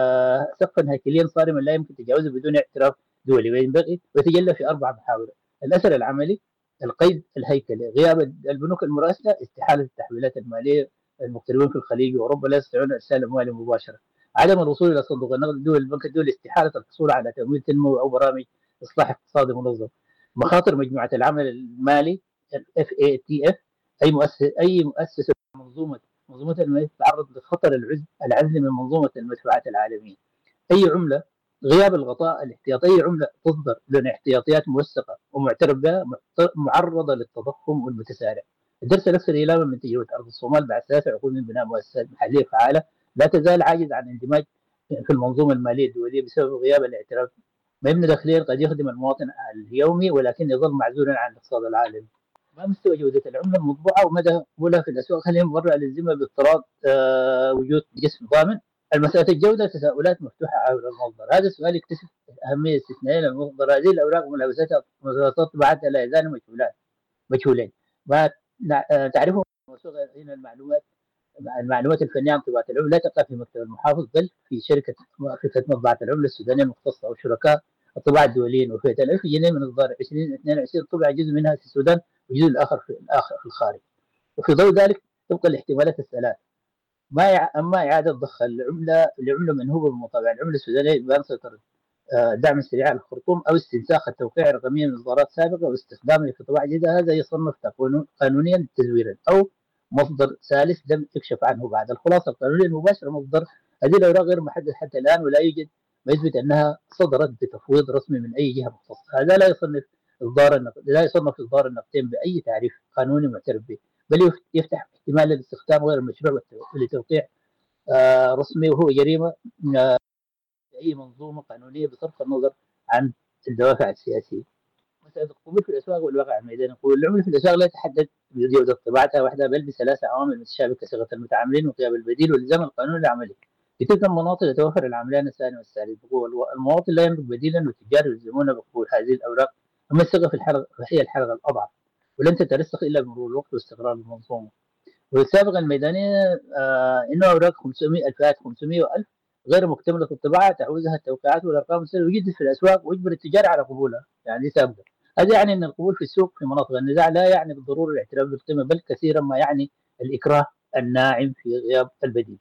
Speaker 11: آه سقفا هيكليا صارما لا يمكن تجاوزه بدون اعتراف دولي، وينبغي ويتجلى في أربع محاور: الأثر العملي، القيد الهيكلي، غياب البنوك المراسلة، استحالة التحويلات المالية، المغتربين في الخليج وأوروبا لا يستطيعون إرسال أموال مباشرة، عدم الوصول إلى صندوق النقد الدولي البنك الدولي، استحالة الحصول على تمويل تنموي أو برامج إصلاح اقتصادي منظم. مخاطر مجموعة العمل المالي اف اي تي اف، أي مؤسسة أي مؤسسة منظومة منظومة المالية تتعرض لخطر العزل العزل من منظومة المدفوعات العالمية. أي عملة، غياب الغطاء الاحتياطي، أي عملة تصدر دون احتياطيات موثقة ومعترف بها معرضة للتضخم والمتسارع. الدرس الأكثر إيلاما من تجربة أرض الصومال بعد ثلاث عقود من بناء مؤسسات محلية فعالة لا تزال عاجز عن الاندماج في المنظومة المالية الدولية بسبب غياب الاعتراف. ما يبنى داخليا قد يخدم المواطن اليومي ولكن يظل معزولا عن الاقتصاد العالمي. ما مستوى جودة العملة المطبوعة ومدى قبولها في الأسواق؟ هل هي مبررة للذمة باضطراد آه وجود جسم ضامن؟ المسألة الجودة تساؤلات مفتوحة حول المصدر. هذا السؤال يكتسب أهمية استثنائية للمصدر. هذه الأوراق وملابساتها طبعتها لا يزال مجهولان مجهولين. ما تعرفه هنا المعلومات المعلومات الفنية عن طباعة العملة لا تقع في مكتب المحافظ بل في شركة مؤسسة مطبعة العملة السودانية المختصة وشركاء الطباعة الدوليين، وفي ألف جنيه من إصدار ألفين واثنين وعشرين طبع جزء منها في السودان وجزء الآخر في الآخر في الخارج. وفي ضوء ذلك طبقا الاحتمالات الثلاث، ما يع... أما إعادة ضخ العملة لعملة منهوبة بالمطابعة العملة السودانية بأنشطة دعم السريع على الخرطوم أو استنساخ التوقيع الرقمية من إصدارات سابقة واستخدامه في طباعة جديدة، هذا يصنف قانونيا تزويرا. أو مصدر ثالث لم يكشف عنه بعد. الخلاصة القانونية المباشرة مصدر هذه الأوراق غير محدد حتى الآن ولا يوجد ما يثبت أنها صدرت بتفويض رسمي من أي جهة مختصة. هذا لا يصنف إصدار النقد لا يصنف إصدار النقدين بأي تعريف قانوني معترف به، بل يفتح احتمال الاستخدام غير المشروع لتوقيع آه رسمي، وهو جريمة آه أي منظومة قانونية بصرف النظر عن الدوافع السياسية. مسألة القبول في الأسواق والواقع الميداني. قبول العملة في الأسواق لا يتحدد بجودة طباعتها وحدها بل بثلاث عوامل متشابكة: صيغة المتعاملين وقيام البديل والزام القانون العملي. في تلك المناطق يتوفر العاملان الثاني والثالث بقوة، المواطن لا يملك بديلا والتجار يلزمون بقبول هذه الأوراق. أما الثقة في الحلقة فهي الحلقة الأضعف ولن تترسخ إلا بمرور الوقت واستقرار المنظومة. والسابقة الميدانية آه إنه أوراق خمسمائة ألفات خمسمائة وألف غير مكتملة الطباعة تعوزها التوقيعات والأرقام السرية ويجد في الأسواق ويجبر التجار على قبولها، يعني سابقة. هذا يعني أن القبول في السوق في مناطق النزاع لا يعني بالضرورة الاعتراف بالقيمة، بل كثيرا ما يعني الإكراه الناعم في غياب البديل.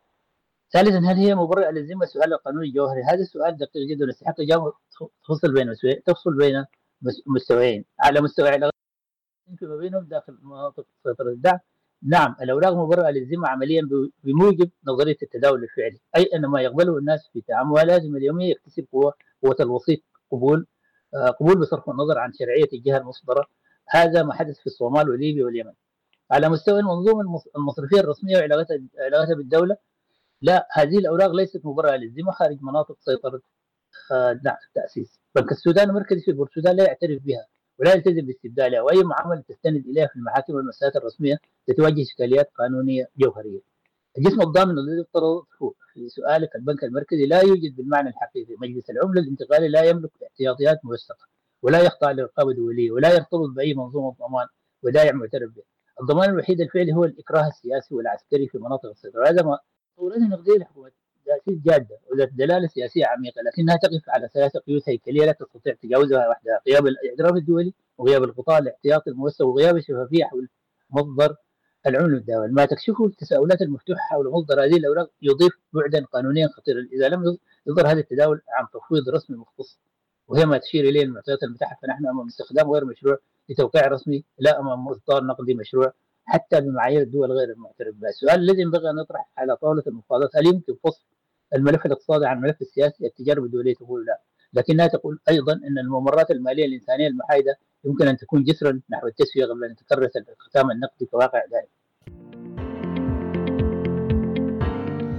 Speaker 11: ثالثا، هل هي مبررة للذمة؟ السؤال القانوني الجوهري. هذا السؤال دقيق جدا ويستحق إجابة تفصل بين تفصل بين مستويين. على مستوى العلاقات فيما بينهم داخل مناطق سيطرة الدعم، نعم الأوراق مبررة للذمة عمليا بموجب نظرية التداول الفعلي، أي أن ما يقبله الناس في تعاملاتهم اليومية يكتسب قوة قوة الوسيط قبول آه قبول بصرف النظر عن شرعية الجهة المصدرة. هذا ما حدث في الصومال وليبيا واليمن. على مستوى المنظومة المصرفية الرسمية وعلاقتها علاقتها بالدولة، لا، هذه الأوراق ليست مبررة للذمة خارج مناطق سيطرة آه التأسيس. بنك السودان المركزي في بورسودان لا يعترف بها ولا يلتزم باستبدالها، واي معامله تستند اليها في المحاكم والمؤسسات الرسميه تتواجه اشكاليات قانونيه جوهريه. الجسم الضامن الذي افترضته في سؤالك البنك المركزي لا يوجد بالمعنى الحقيقي. مجلس العمله الانتقالي لا يملك احتياطيات موثقه ولا يخضع لرقابه دوليه ولا يرتبط باي منظومه ضمان ودائع معترف به. الضمان الوحيد الفعلي هو الاكراه السياسي والعسكري في مناطق السيطره. هذا ما صورتها النقديه لحكومه تأسيس جادة وذات دلالة سياسية عميقة، لكنها تقف على ثلاث قيود هيكلية لا تستطيع تجاوزها وحدها: غياب الاعتراف الدولي وغياب القطاع الاحتياطي الموسع وغياب الشفافية حول مصدر العملة الدولي. ما تكشفه التساؤلات المفتوحة حول مصدر هذه الأوراق يضيف بعدا قانونيا خطيرا إذا لم يصدر هذا التداول عن تفويض رسمي مختص، وهي ما تشير إليه المعطيات المتاحة. فنحن أمام استخدام غير مشروع لتوقيع رسمي لا أمام إصدار نقدي مشروع حتى بمعايير الدول غير المعترف بها. السؤال الذي ينبغي أن نطرح على طاولة المفاوضات: هل يمكن فصل الملف الاقتصادي عن الملف السياسي؟ التجارب الدولية تقول لا، لكنها تقول أيضا أن الممرات المالية الإنسانية المحايدة يمكن أن تكون جسرا نحو التسوية قبل أن تكرس الختام النقدي كواقع دائم.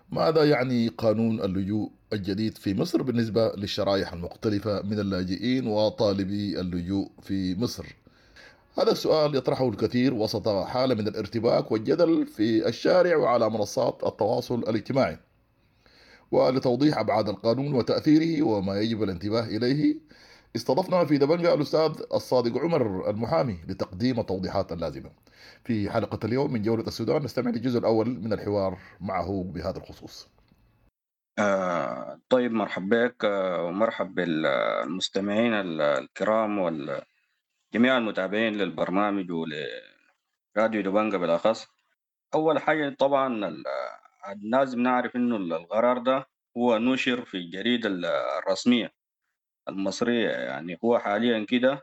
Speaker 19: ماذا يعني قانون اللجوء الجديد في مصر بالنسبة للشرائح المختلفة من اللاجئين وطالبي اللجوء في مصر؟ هذا السؤال يطرحه الكثير وسط حالة من الارتباك والجدل في الشارع وعلى منصات التواصل الاجتماعي. ولتوضيح أبعاد القانون وتأثيره وما يجب الانتباه إليه استضفنا في دبنجة الأستاذ الصادق عمر المحامي لتقديم التوضيحات اللازمة. في حلقة اليوم من جولة السودان نستمع للجزء الأول من الحوار معه بهذا الخصوص.
Speaker 12: آه طيب، مرحبا بك آه ومرحب بالمستمعين الكرام وجميع المتابعين للبرنامج ولراديو دبنجة بالأخص. أول حاجة طبعا لازم نعرف إنه القرار ده هو نشر في الجريدة الرسمية المصرية، يعني هو حاليا كده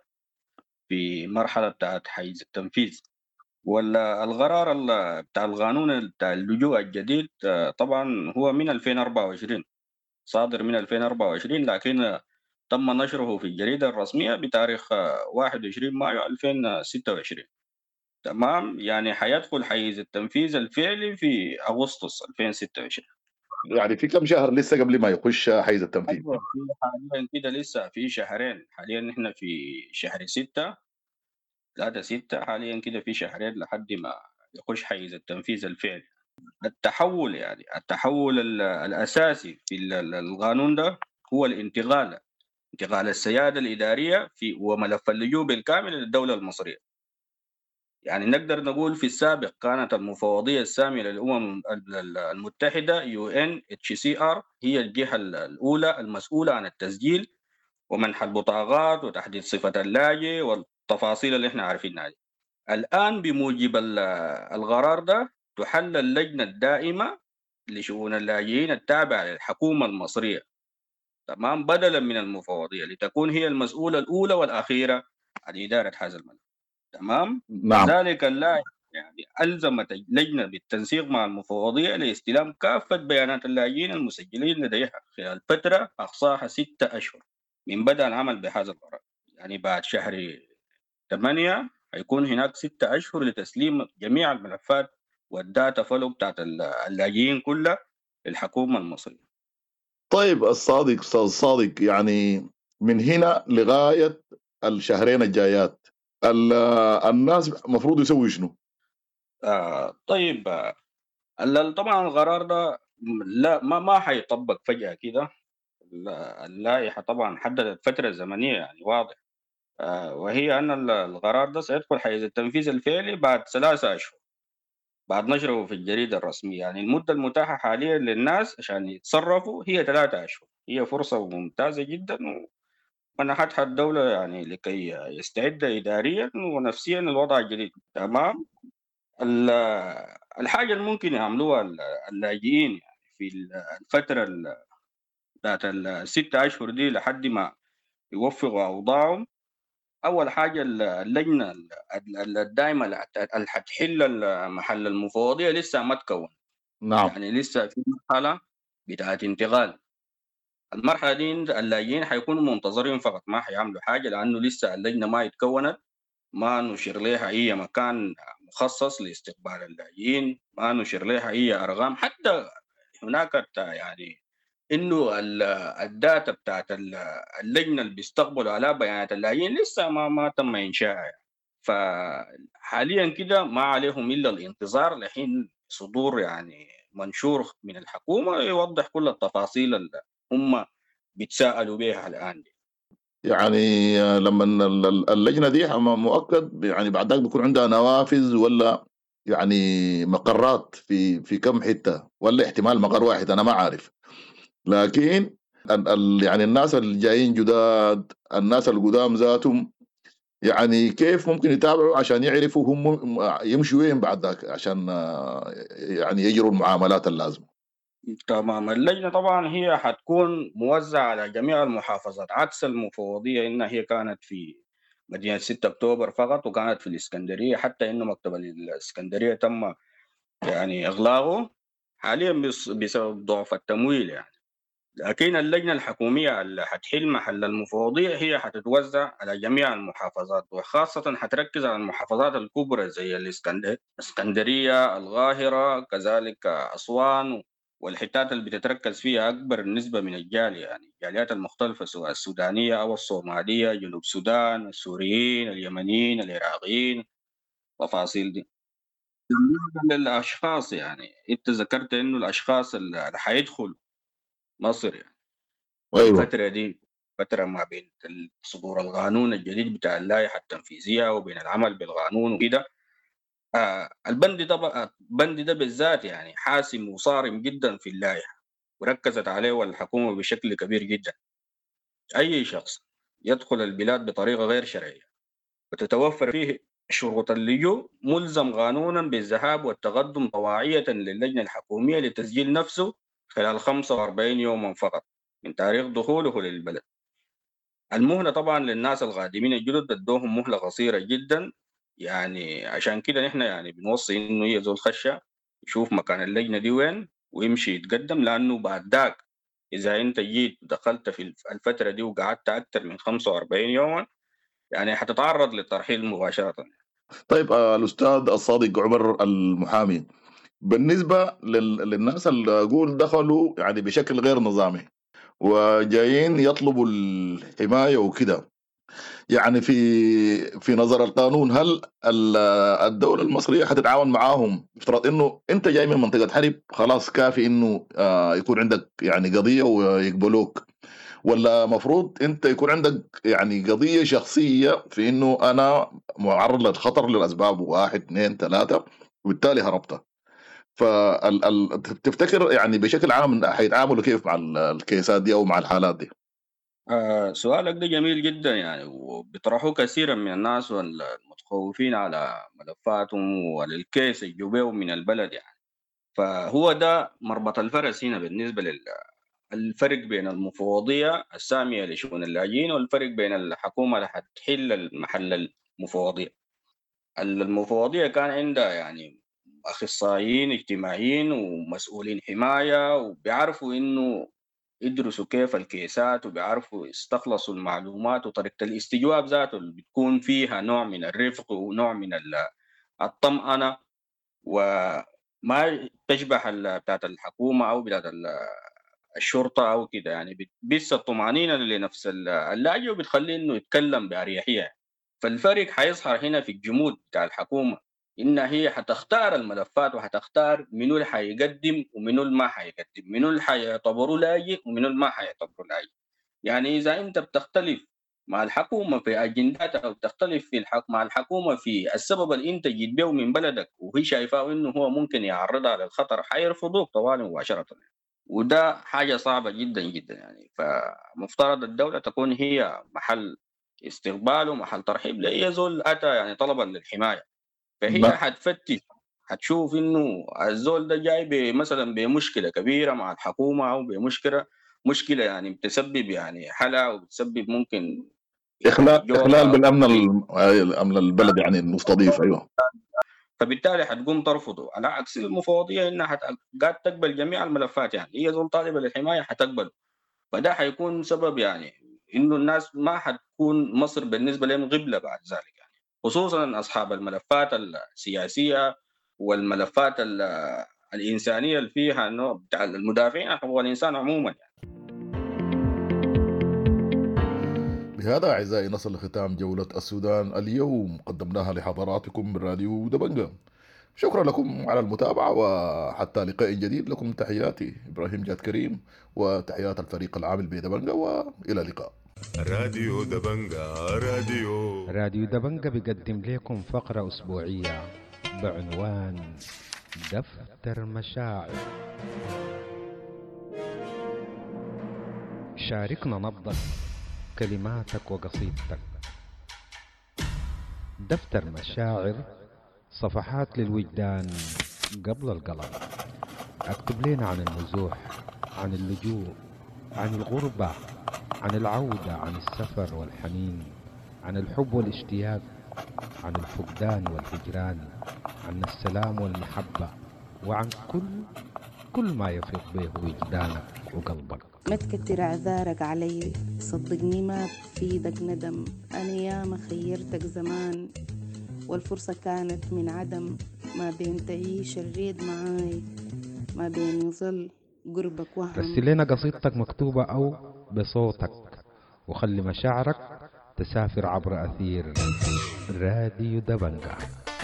Speaker 12: في مرحلة بتاعت حيز التنفيذ. والقرار بتاع القانون بتاع اللجوء الجديد طبعا هو من ألفين وأربعة وعشرين، صادر من ألفين وأربعة وعشرين، لكن تم نشره في الجريدة الرسمية بتاريخ واحد وعشرين مايو ألفين وستة وعشرين. تمام، يعني حيدخل حيز التنفيذ الفعلي في أغسطس ألفين وستة وعشرين.
Speaker 19: يعني في كم شهر لسه قبل ما يخش حيز التنفيذ؟
Speaker 12: أيوة، في حاليا كده لسه في شهرين. حاليا نحن في شهر ستة، ثلاثة ستة، حاليا كده في شهرين لحد ما يخش حيز التنفيذ الفعلي. التحول يعني التحول الأساسي في القانون ده هو الانتقال انتقال السيادة الإدارية في وملف اللجوء بالكامل للدولة المصرية. يعني نقدر نقول في السابق كانت المفوضية السامية للأمم المتحدة يو إن إتش سي آر هي الجهة الأولى المسؤولة عن التسجيل ومنح البطاقات وتحديد صفة اللاجئ والتفاصيل اللي احنا عارفينها دي. الآن بموجب القرار ده تحل اللجنة الدائمة لشؤون اللاجئين التابعة للحكومة المصرية، تمام، بدلا من المفوضية، لتكون هي المسؤولة الأولى والأخيرة عن إدارة هذا الملف. تمام.
Speaker 19: نعم.
Speaker 12: ذلك اللاجئ يعني ألزمت اللجنة بالتنسيق مع المفوضية لاستلام كافة بيانات اللاجئين المسجلين لديها خلال فترة أقصاها ستة أشهر من بدء العمل بهذا القرار. يعني بعد شهر ثمانية هيكون هناك ستة أشهر لتسليم جميع الملفات والداتا فولو بتاعت اللاجئين كلها للحكومة المصرية.
Speaker 19: طيب الصادق أستاذ صادق، يعني من هنا لغاية الشهرين الجايات الناس المفروض يسوي شنو؟
Speaker 12: آه طيب آه طبعا القرار ده لا ما ما حيطبق فجأة كده. اللائحة طبعا حددت فترة زمنية يعني واضح، آه وهي أن القرار ده سيدخل حيز التنفيذ الفعلي بعد ثلاثة أشهر بعد نشره في الجريدة الرسمية. يعني المدة المتاحة حاليا للناس عشان يتصرفوا هي ثلاثة أشهر. هي فرصة ممتازة جدا ومنحتها الدولة يعني لكي يستعد إداريا ونفسيا للوضع الجديد. تمام. الحاجة اللي ممكن يعملوها اللاجئين يعني في الفترة ذات الستة أشهر دي لحد ما يوفقوا أوضاعهم، أول حاجة اللجنة الدائمة اللي حتحل محل المفوضية لسه ما تكون.
Speaker 19: نعم.
Speaker 12: يعني لسه في مرحلة بتاعت انتقال. المرحلة دي اللاجئين حيكونوا منتظرين فقط، ما حيعملوا حاجة لأنه لسه اللجنة ما اتكونت، ما نشر لها أي مكان مخصص لاستقبال اللاجئين، ما نشر لها أي أرقام، حتى هناك يعني إنه الداتا بتاعت اللجنة اللي بيستقبلوا على بيانات اللاجئين لسه ما ما تم إنشائها. يعني. فحاليا كده ما عليهم إلا الانتظار لحين صدور يعني منشور من الحكومة يوضح كل التفاصيل اللي هم بيتساءلوا بها الآن دي.
Speaker 19: يعني لما اللجنة دي مؤكد يعني بعد ذلك بيكون عندها نوافذ ولا يعني مقرات في في كم حتة، ولا احتمال مقر واحد أنا ما عارف. لكن يعني الناس اللي جايين جداد، الناس القدام ذاتهم، يعني كيف ممكن يتابعوا عشان يعرفوا هم يمشوا وين بعد ذاك عشان يعني يجروا المعاملات اللازمة؟
Speaker 12: تمام. اللجنة طبعا هي حتكون موزعة على جميع المحافظات عكس المفوضية إنها هي كانت في مدينة ستة أكتوبر فقط وكانت في الإسكندرية، حتى إنه مكتب الإسكندرية تم يعني إغلاقه حاليا بسبب ضعف التمويل يعني. لكن اللجنة الحكومية اللي حتحل محل المفوضية هي حتتوزع على جميع المحافظات، وخاصة حتركز على المحافظات الكبرى زي الإسكندرية، القاهرة، كذلك أسوان والحتات اللي بتتركز فيها أكبر نسبة من الجالية، يعني الجاليات المختلفة سواء السودانية أو الصومالية، جنوب السودان، السوريين، اليمنيين، العراقيين، التفاصيل دي. بالنسبة للأشخاص، يعني أنت ذكرت إنه الأشخاص اللي حيدخلوا مصر يعني
Speaker 19: أيوة.
Speaker 12: الفترة دي فترة ما بين صدور القانون الجديد بتاع اللائحة التنفيذية وبين العمل بالقانون وكده. آه البند ده البند ده بالذات يعني حاسم وصارم جدا في اللائحة، وركزت عليه الحكومة بشكل كبير جدا. أي شخص يدخل البلاد بطريقة غير شرعية وتتوفر فيه شروط اللجوء ملزم قانونا بالذهاب والتقدم طواعية للجنة الحكومية لتسجيل نفسه خلال خمسة وأربعين يوما فقط من تاريخ دخوله للبلد. المهلة طبعا للناس القادمين الجدد ادوهم مهلة قصيرة جدا، يعني عشان كده نحن يعني بنوصي انه يزول خشة يشوف مكان اللجنة دي وين ويمشي يتقدم، لانه بعد ذاك اذا انت جيت دخلت في الفترة دي وقعدت اكثر من خمسة وأربعين يوما يعني حتتعرض للترحيل مباشرة.
Speaker 19: طيب آه، الأستاذ الصادق عمر المحامي، بالنسبة لل- للناس اللي أقول دخلوا يعني بشكل غير نظامي وجايين يطلبوا الحماية وكده، يعني في في نظر القانون هل ال- الدولة المصرية حتتعاون معاهم؟ افترض انه انت جاي من منطقة حرب، خلاص كافي انه آه، يكون عندك يعني قضية ويقبلوك، ولا مفروض انت يكون عندك يعني قضية شخصية في انه انا معرض للخطر للاسباب واحد اثنين ثلاثة وبالتالي هربت؟ فتفتكر يعني بشكل عام حيتعاملوا كيف مع ال- الكيسات دي او مع الحالات دي؟
Speaker 12: آه سؤالك ده جميل جدا يعني، وبيطرحوه كثيرا من الناس والمتخوفين على ملفاتهم وللكيس يجوبوا من البلد يعني. فهو ده مربط الفرس هنا بالنسبة للفرق بين المفوضية السامية لشؤون اللاجئين والفرق بين الحكومة اللي حتحل محل المفوضية. المفوضية كان عندها يعني أخصائيين اجتماعيين ومسؤولين حماية وبيعرفوا إنه يدرسوا كيف الكيسات وبيعرفوا يستخلصوا المعلومات، وطريقة الاستجواب ذاته اللي بتكون فيها نوع من الرفق ونوع من ال- الطمأنة، وما تشبه ال- بتاعت الحكومة أو بتاعت ال- الشرطة أو كده، يعني بت- بس الطمأنينة لنفس ال- اللاجئ وبتخليه إنه يتكلم بأريحية. فالفرق حيظهر هنا في الجمود بتاع الحكومة، إنها هي حتختار الملفات وحتختار منو اللي حيقدم ومنو اللي ما حيقدم، منو اللي حيعتبروا لاجئ ومنو اللي ما حيعتبروا لاجئ. يعني إذا أنت بتختلف مع الحكومة في أجندات أو بتختلف في الحك... مع الحكومة في السبب اللي أنت جيت به من بلدك وهي شايفاه إنه هو ممكن يعرضها للخطر، حيرفضوك طوال مباشرة. وده حاجة صعبة جدا جدا يعني. فمفترض الدولة تكون هي محل استقبال ومحل ترحيب لأي زول أتى يعني طلبا للحماية. فهي
Speaker 19: ما
Speaker 12: حتفتش، حتشوف إنه الزول ده جاي مثلا بمشكلة كبيرة مع الحكومة أو بمشكلة مشكلة يعني بتسبب يعني حلا وبتسبب ممكن يعني
Speaker 19: اخلال
Speaker 12: جوع
Speaker 19: اخلال
Speaker 12: أو
Speaker 19: بالامن ال- آه، الامن البلد يعني المستضيف. ايوه.
Speaker 12: فبالتالي حتقوم ترفضه، على عكس المفوضيه انها حت... قاعد تقبل جميع الملفات، يعني هي زول طالبه للحمايه حتقبله. فده حيكون سبب يعني انه الناس ما حتكون مصر بالنسبه لهم قبله بعد ذلك يعني، خصوصا اصحاب الملفات السياسيه والملفات ال- الانسانيه اللي فيها انه بتاع المدافعين عن حقوق الانسان عموما يعني.
Speaker 19: بهذا أعزائي نصل لختام جولة السودان اليوم، قدمناها لحضراتكم من راديو دبنجة. شكرا لكم على المتابعة، وحتى لقاء جديد. لكم تحياتي إبراهيم جاد كريم وتحيات الفريق العامل بدبنجة، وإلى اللقاء.
Speaker 1: راديو دبنجة راديو
Speaker 20: راديو دبنجة بيقدم لكم فقرة أسبوعية بعنوان دفتر مشاعر. شاركنا نبضك، كلماتك وقصيدتك. دفتر مشاعر، صفحات للوجدان قبل القلم. اكتب لنا عن النزوح، عن اللجوء، عن الغربة، عن العودة، عن السفر والحنين، عن الحب والاشتياق، عن الفقدان والهجران، عن السلام والمحبة، وعن كل كل ما يفيض به وجدانك وقلبك.
Speaker 21: ما تكتر اعذارك علي، صدقني ما بفيدك ندم. انا ياما خيرتك زمان والفرصة كانت من عدم، ما بين تعيش الريد معاي، ما بين يظل قربك وهم.
Speaker 20: رسل لنا قصيدتك مكتوبة أو بصوتك، وخلي مشاعرك تسافر عبر أثير راديو دبنجة.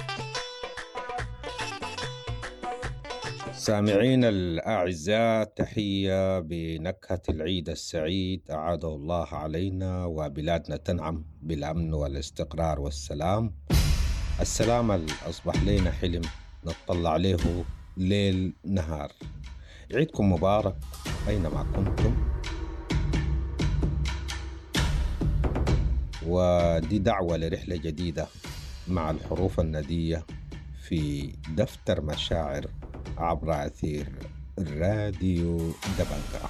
Speaker 4: سامعين الأعزاء، تحية بنكهة العيد السعيد أعاده الله علينا وبلادنا تنعم بالأمن والاستقرار والسلام. السلام اللي أصبح لنا حلم نطلع عليه ليل نهار. عيدكم مبارك أينما كنتم. ودي دعوة لرحلة جديدة مع الحروف الندية في دفتر مشاعر عبر أثير راديو دبنجة.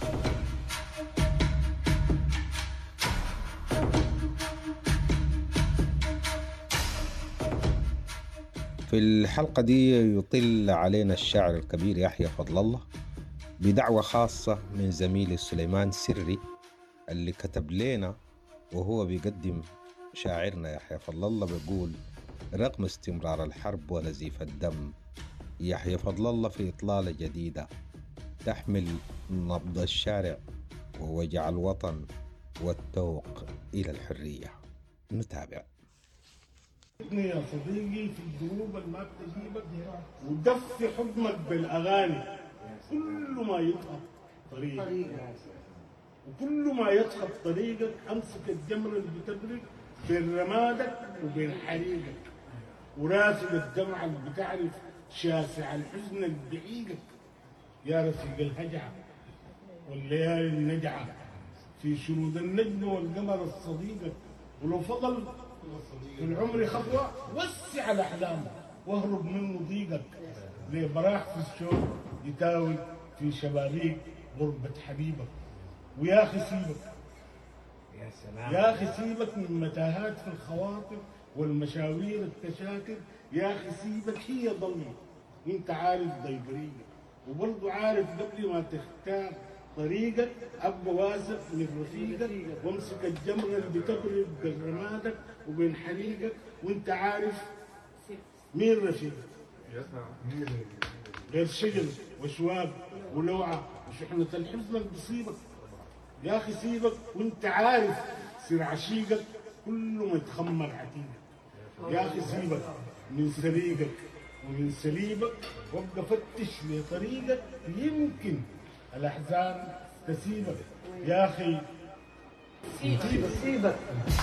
Speaker 4: في الحلقة دي يطل علينا الشاعر الكبير يحيى فضل الله بدعوة خاصة من زميلي سليمان سري اللي كتب لنا وهو بيقدم شاعرنا يحيى فضل الله، بيقول: رغم استمرار الحرب ونزيف الدم، يحيى فضل الله في إطلالة جديدة تحمل نبض الشارع ووجع الوطن والتوق إلى الحرية. نتابع.
Speaker 22: يا صديقي في الدروب اللي ما بتجيبك ودفي حضنك بالأغاني، كل ما يطهر طريقك وكل ما يطهر طريقك أمسك الجمر اللي بتبرد بين رمادك وبين حريقك، وراسل الدمعة اللي بتعرف شاسع الحزن اللي بعيقك. يا رفيق الهجعة والليالي النجعة في شرود النجم والقمر الصديقك، ولو فضل في العمر خطوة وسع الأحلام واهرب من ضيقك، ليه براح في الشوق يتاوي في شبابيك غربة حبيبك. ويا أخي سيبك يا سلام يا أخي سيبك من متاهات في الخواطر والمشاوير التشاكر. يا أخي سيبك هي ضلمة وانت عارف ضيبريقك، وبرضو عارف قبل ما تختار طريقك أبقى واثق من رفيقك، وامسك الجمرة اللي بتبرد بين رمادك وبين حريقك، وانت عارف مين رفيقك غير شجر وشواب ولوعة وشحنة الحزن اللي بيصيبك. يا أخي سيبك وانت عارف سر عشيقك كله ما يتخمر عتيقك. يا أخي سيبك من سريقك ومن سليبك وابقى فتش لطريقك، يمكن الأحزان تسيبك. يا أخي سيبك سيبك.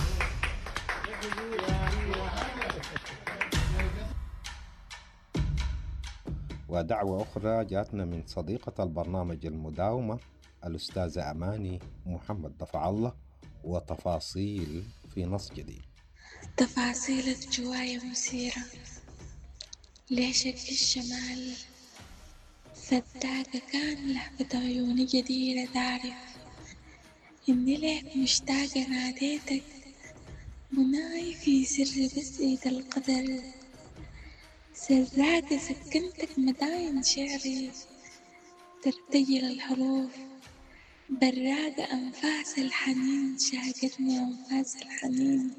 Speaker 4: ودعوة أخرى جاتنا من صديقة البرنامج المداومة الأستاذة أماني محمد دفع الله، وتفاصيل في نص جديد.
Speaker 23: تفاصيلك جوايا مثيرة، ليشك الشمال فتاكة كاملة بعيوني جديرة، تعرف إني لك مشتاقة ناديتك مناي في سر بس إيد القدر، سراقة سكنتك مداين شعري ترتجل الحروف، براقة أنفاس الحنين شاقتني أنفاس الحنين،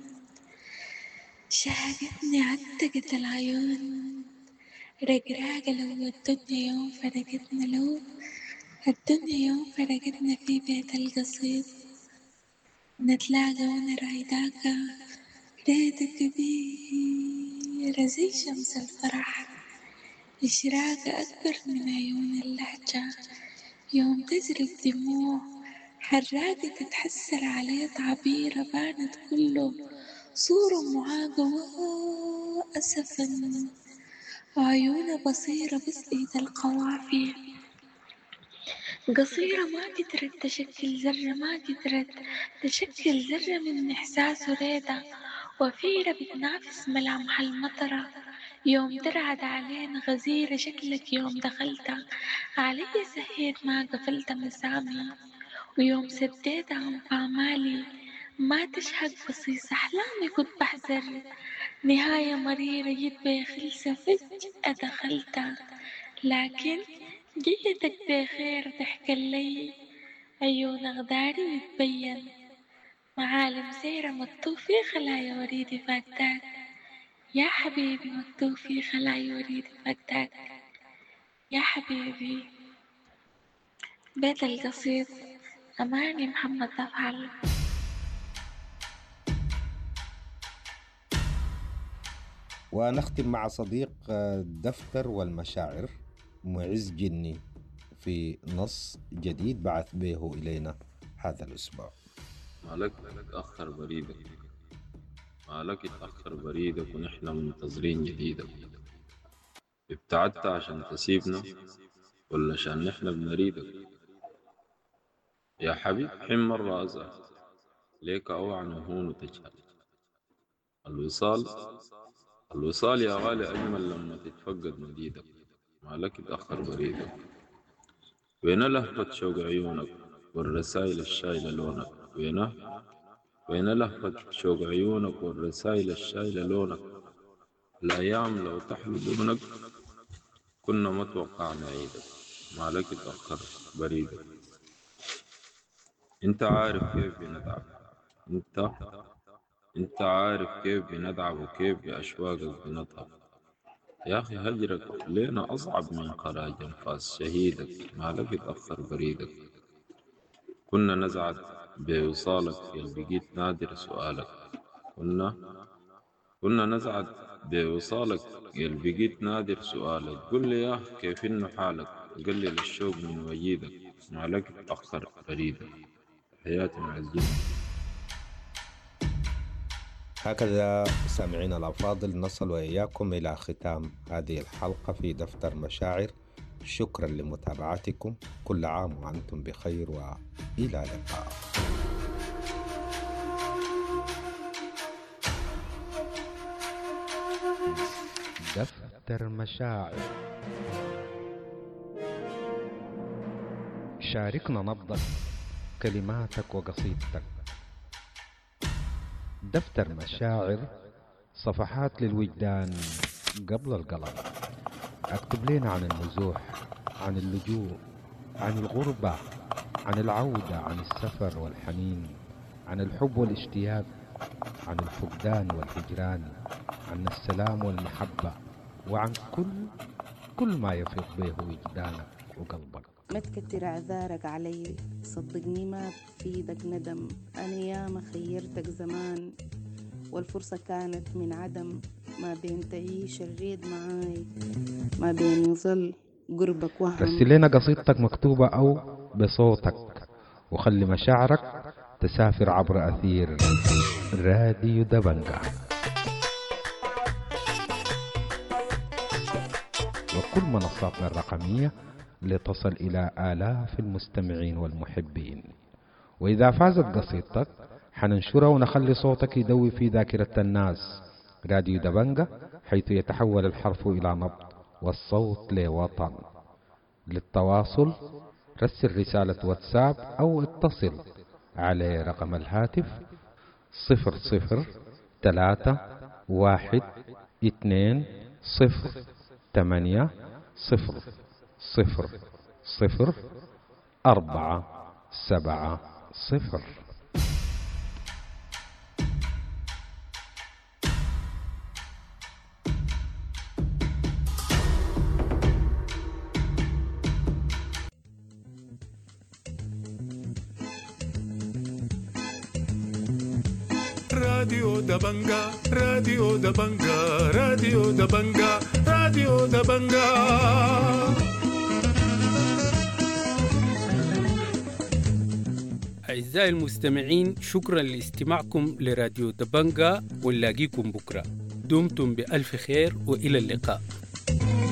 Speaker 23: شاقتني عتقت العيون، رقراقة لو الدنيا يوم فرقتنا، لو الدنيا يوم فرقتنا في بيت القصيد نتلاقى وانا رايداك ريدة كبيرة زي شمس الفرح، إشراقة أكبر من عيون اللهجة يوم تزرق دموع حراقة تتحسر عليه تعبيرة بانت كله صورة معاقة وأسفا عيونة بصيرة بس إيد القوافي قصيرة ما قدرت تشكل ذرة، ما قدرت تشكل ذرة من إحساس ريدة، وفيرة بتنافس ملامح المطرة يوم ترعد علينا غزيرة شكلك يوم دخلت علي سهيت ما قفلت مسامي، ويوم سديت عن آمالي ما تشهد بصيص أحلامي كنت بحذر نهاية مريرة جيت بخلسة فجأة دخلت، لكن جيتك بخير تحكي لي عيون غداري وتبين معالم سيرة مكتوب في خلايا وريدي فاكتاك، يا حبيبي مكتوب في خلايا وريدي فاكتاك، يا حبيبي بيت القصيد أماني محمد أفعل.
Speaker 4: ونختم مع صديق الدفتر والمشاعر معز جني في نص جديد بعث به إلينا هذا الأسبوع.
Speaker 6: مالك تأخر بريدك، مالك تأخر بريدك ونحن منتظرين جديدك. ابتعدت عشان تسيبنا ولا عشان نحن بنريدك؟ يا حبيب حين مرة أزعل ليك أوعى نهون وتجهل. الوصال الوصال يا غالي أجمل لما تتفقد مديدك. مالك تأخر بريدك، وين لهفة شوق عيونك والرسائل الشايلة لونك؟ وينه وين لهفة شوق عيونك والرسائل الشايلة لونك؟ الأيام لو تحلو دونك كنا ما توقعنا عيدك. مالك تأخر بريدك، انت عارف كيف بندعب، انت انت عارف كيف بندعب وكيف بأشواقك بنطهب. يا أخي هجرك لينا أصعب من قراج أنفاس شهيدك. مالك تأخر بريدك، كنا نزعد بوصالك يا بقيت نادر سؤالك. كنا كنا نزعد بوصالك يا بقيت نادر سؤالك. قل لي يا كيف إنه حالك وقلل الشوق من وجيدك. مالك تأخر بريدك. حياتي مع الجنة.
Speaker 4: هكذا سامعين الأفاضل نصل وإياكم إلى ختام هذه الحلقة في دفتر مشاعر. شكرا لمتابعتكم، كل عام وأنتم بخير وإلى اللقاء. دفتر مشاعر، شاركنا نبضك، كلماتك وقصيدتك. دفتر مشاعر، صفحات للوجدان قبل القلم. اكتب لنا عن النزوح، عن اللجوء، عن الغربة، عن العودة، عن السفر والحنين، عن الحب والاشتياق، عن الفقدان والهجران، عن السلام والمحبة، وعن كل كل ما يفيض به وجدانك وقلبك.
Speaker 21: ما تكتر اعذارك علي، صدقني ما بفيدك ندم. انا ياما خيرتك زمان والفرصة كانت من عدم. ما بين تعيش الريد معاي، ما بين يظل قربك وهم.
Speaker 20: رسل لنا قصيدتك مكتوبة أو بصوتك، وخلي مشاعرك تسافر عبر أثير راديو دبنجة. وكل منصاتنا الرقمية لتصل إلى آلاف المستمعين والمحبين. وإذا فازت قصيدتك حننشرها ونخلي صوتك يدوي في ذاكرة الناس. راديو دبنجة، حيث يتحول الحرف إلى نبض والصوت لوطن. للتواصل رسل رسالة واتساب أو اتصل على رقم الهاتف صفر صفر ثلاثة واحد اثنين صفر ثمانية صفر صفر صفر أربعة سبعة صفر.
Speaker 1: راديو دبنجا راديو دبنجا راديو دبنجا راديو دبنجا.
Speaker 15: أعزائي المستمعين، شكرا لاستماعكم لراديو دبنجا، ونلاقيكم بكرة. دمتم بألف خير وإلى اللقاء.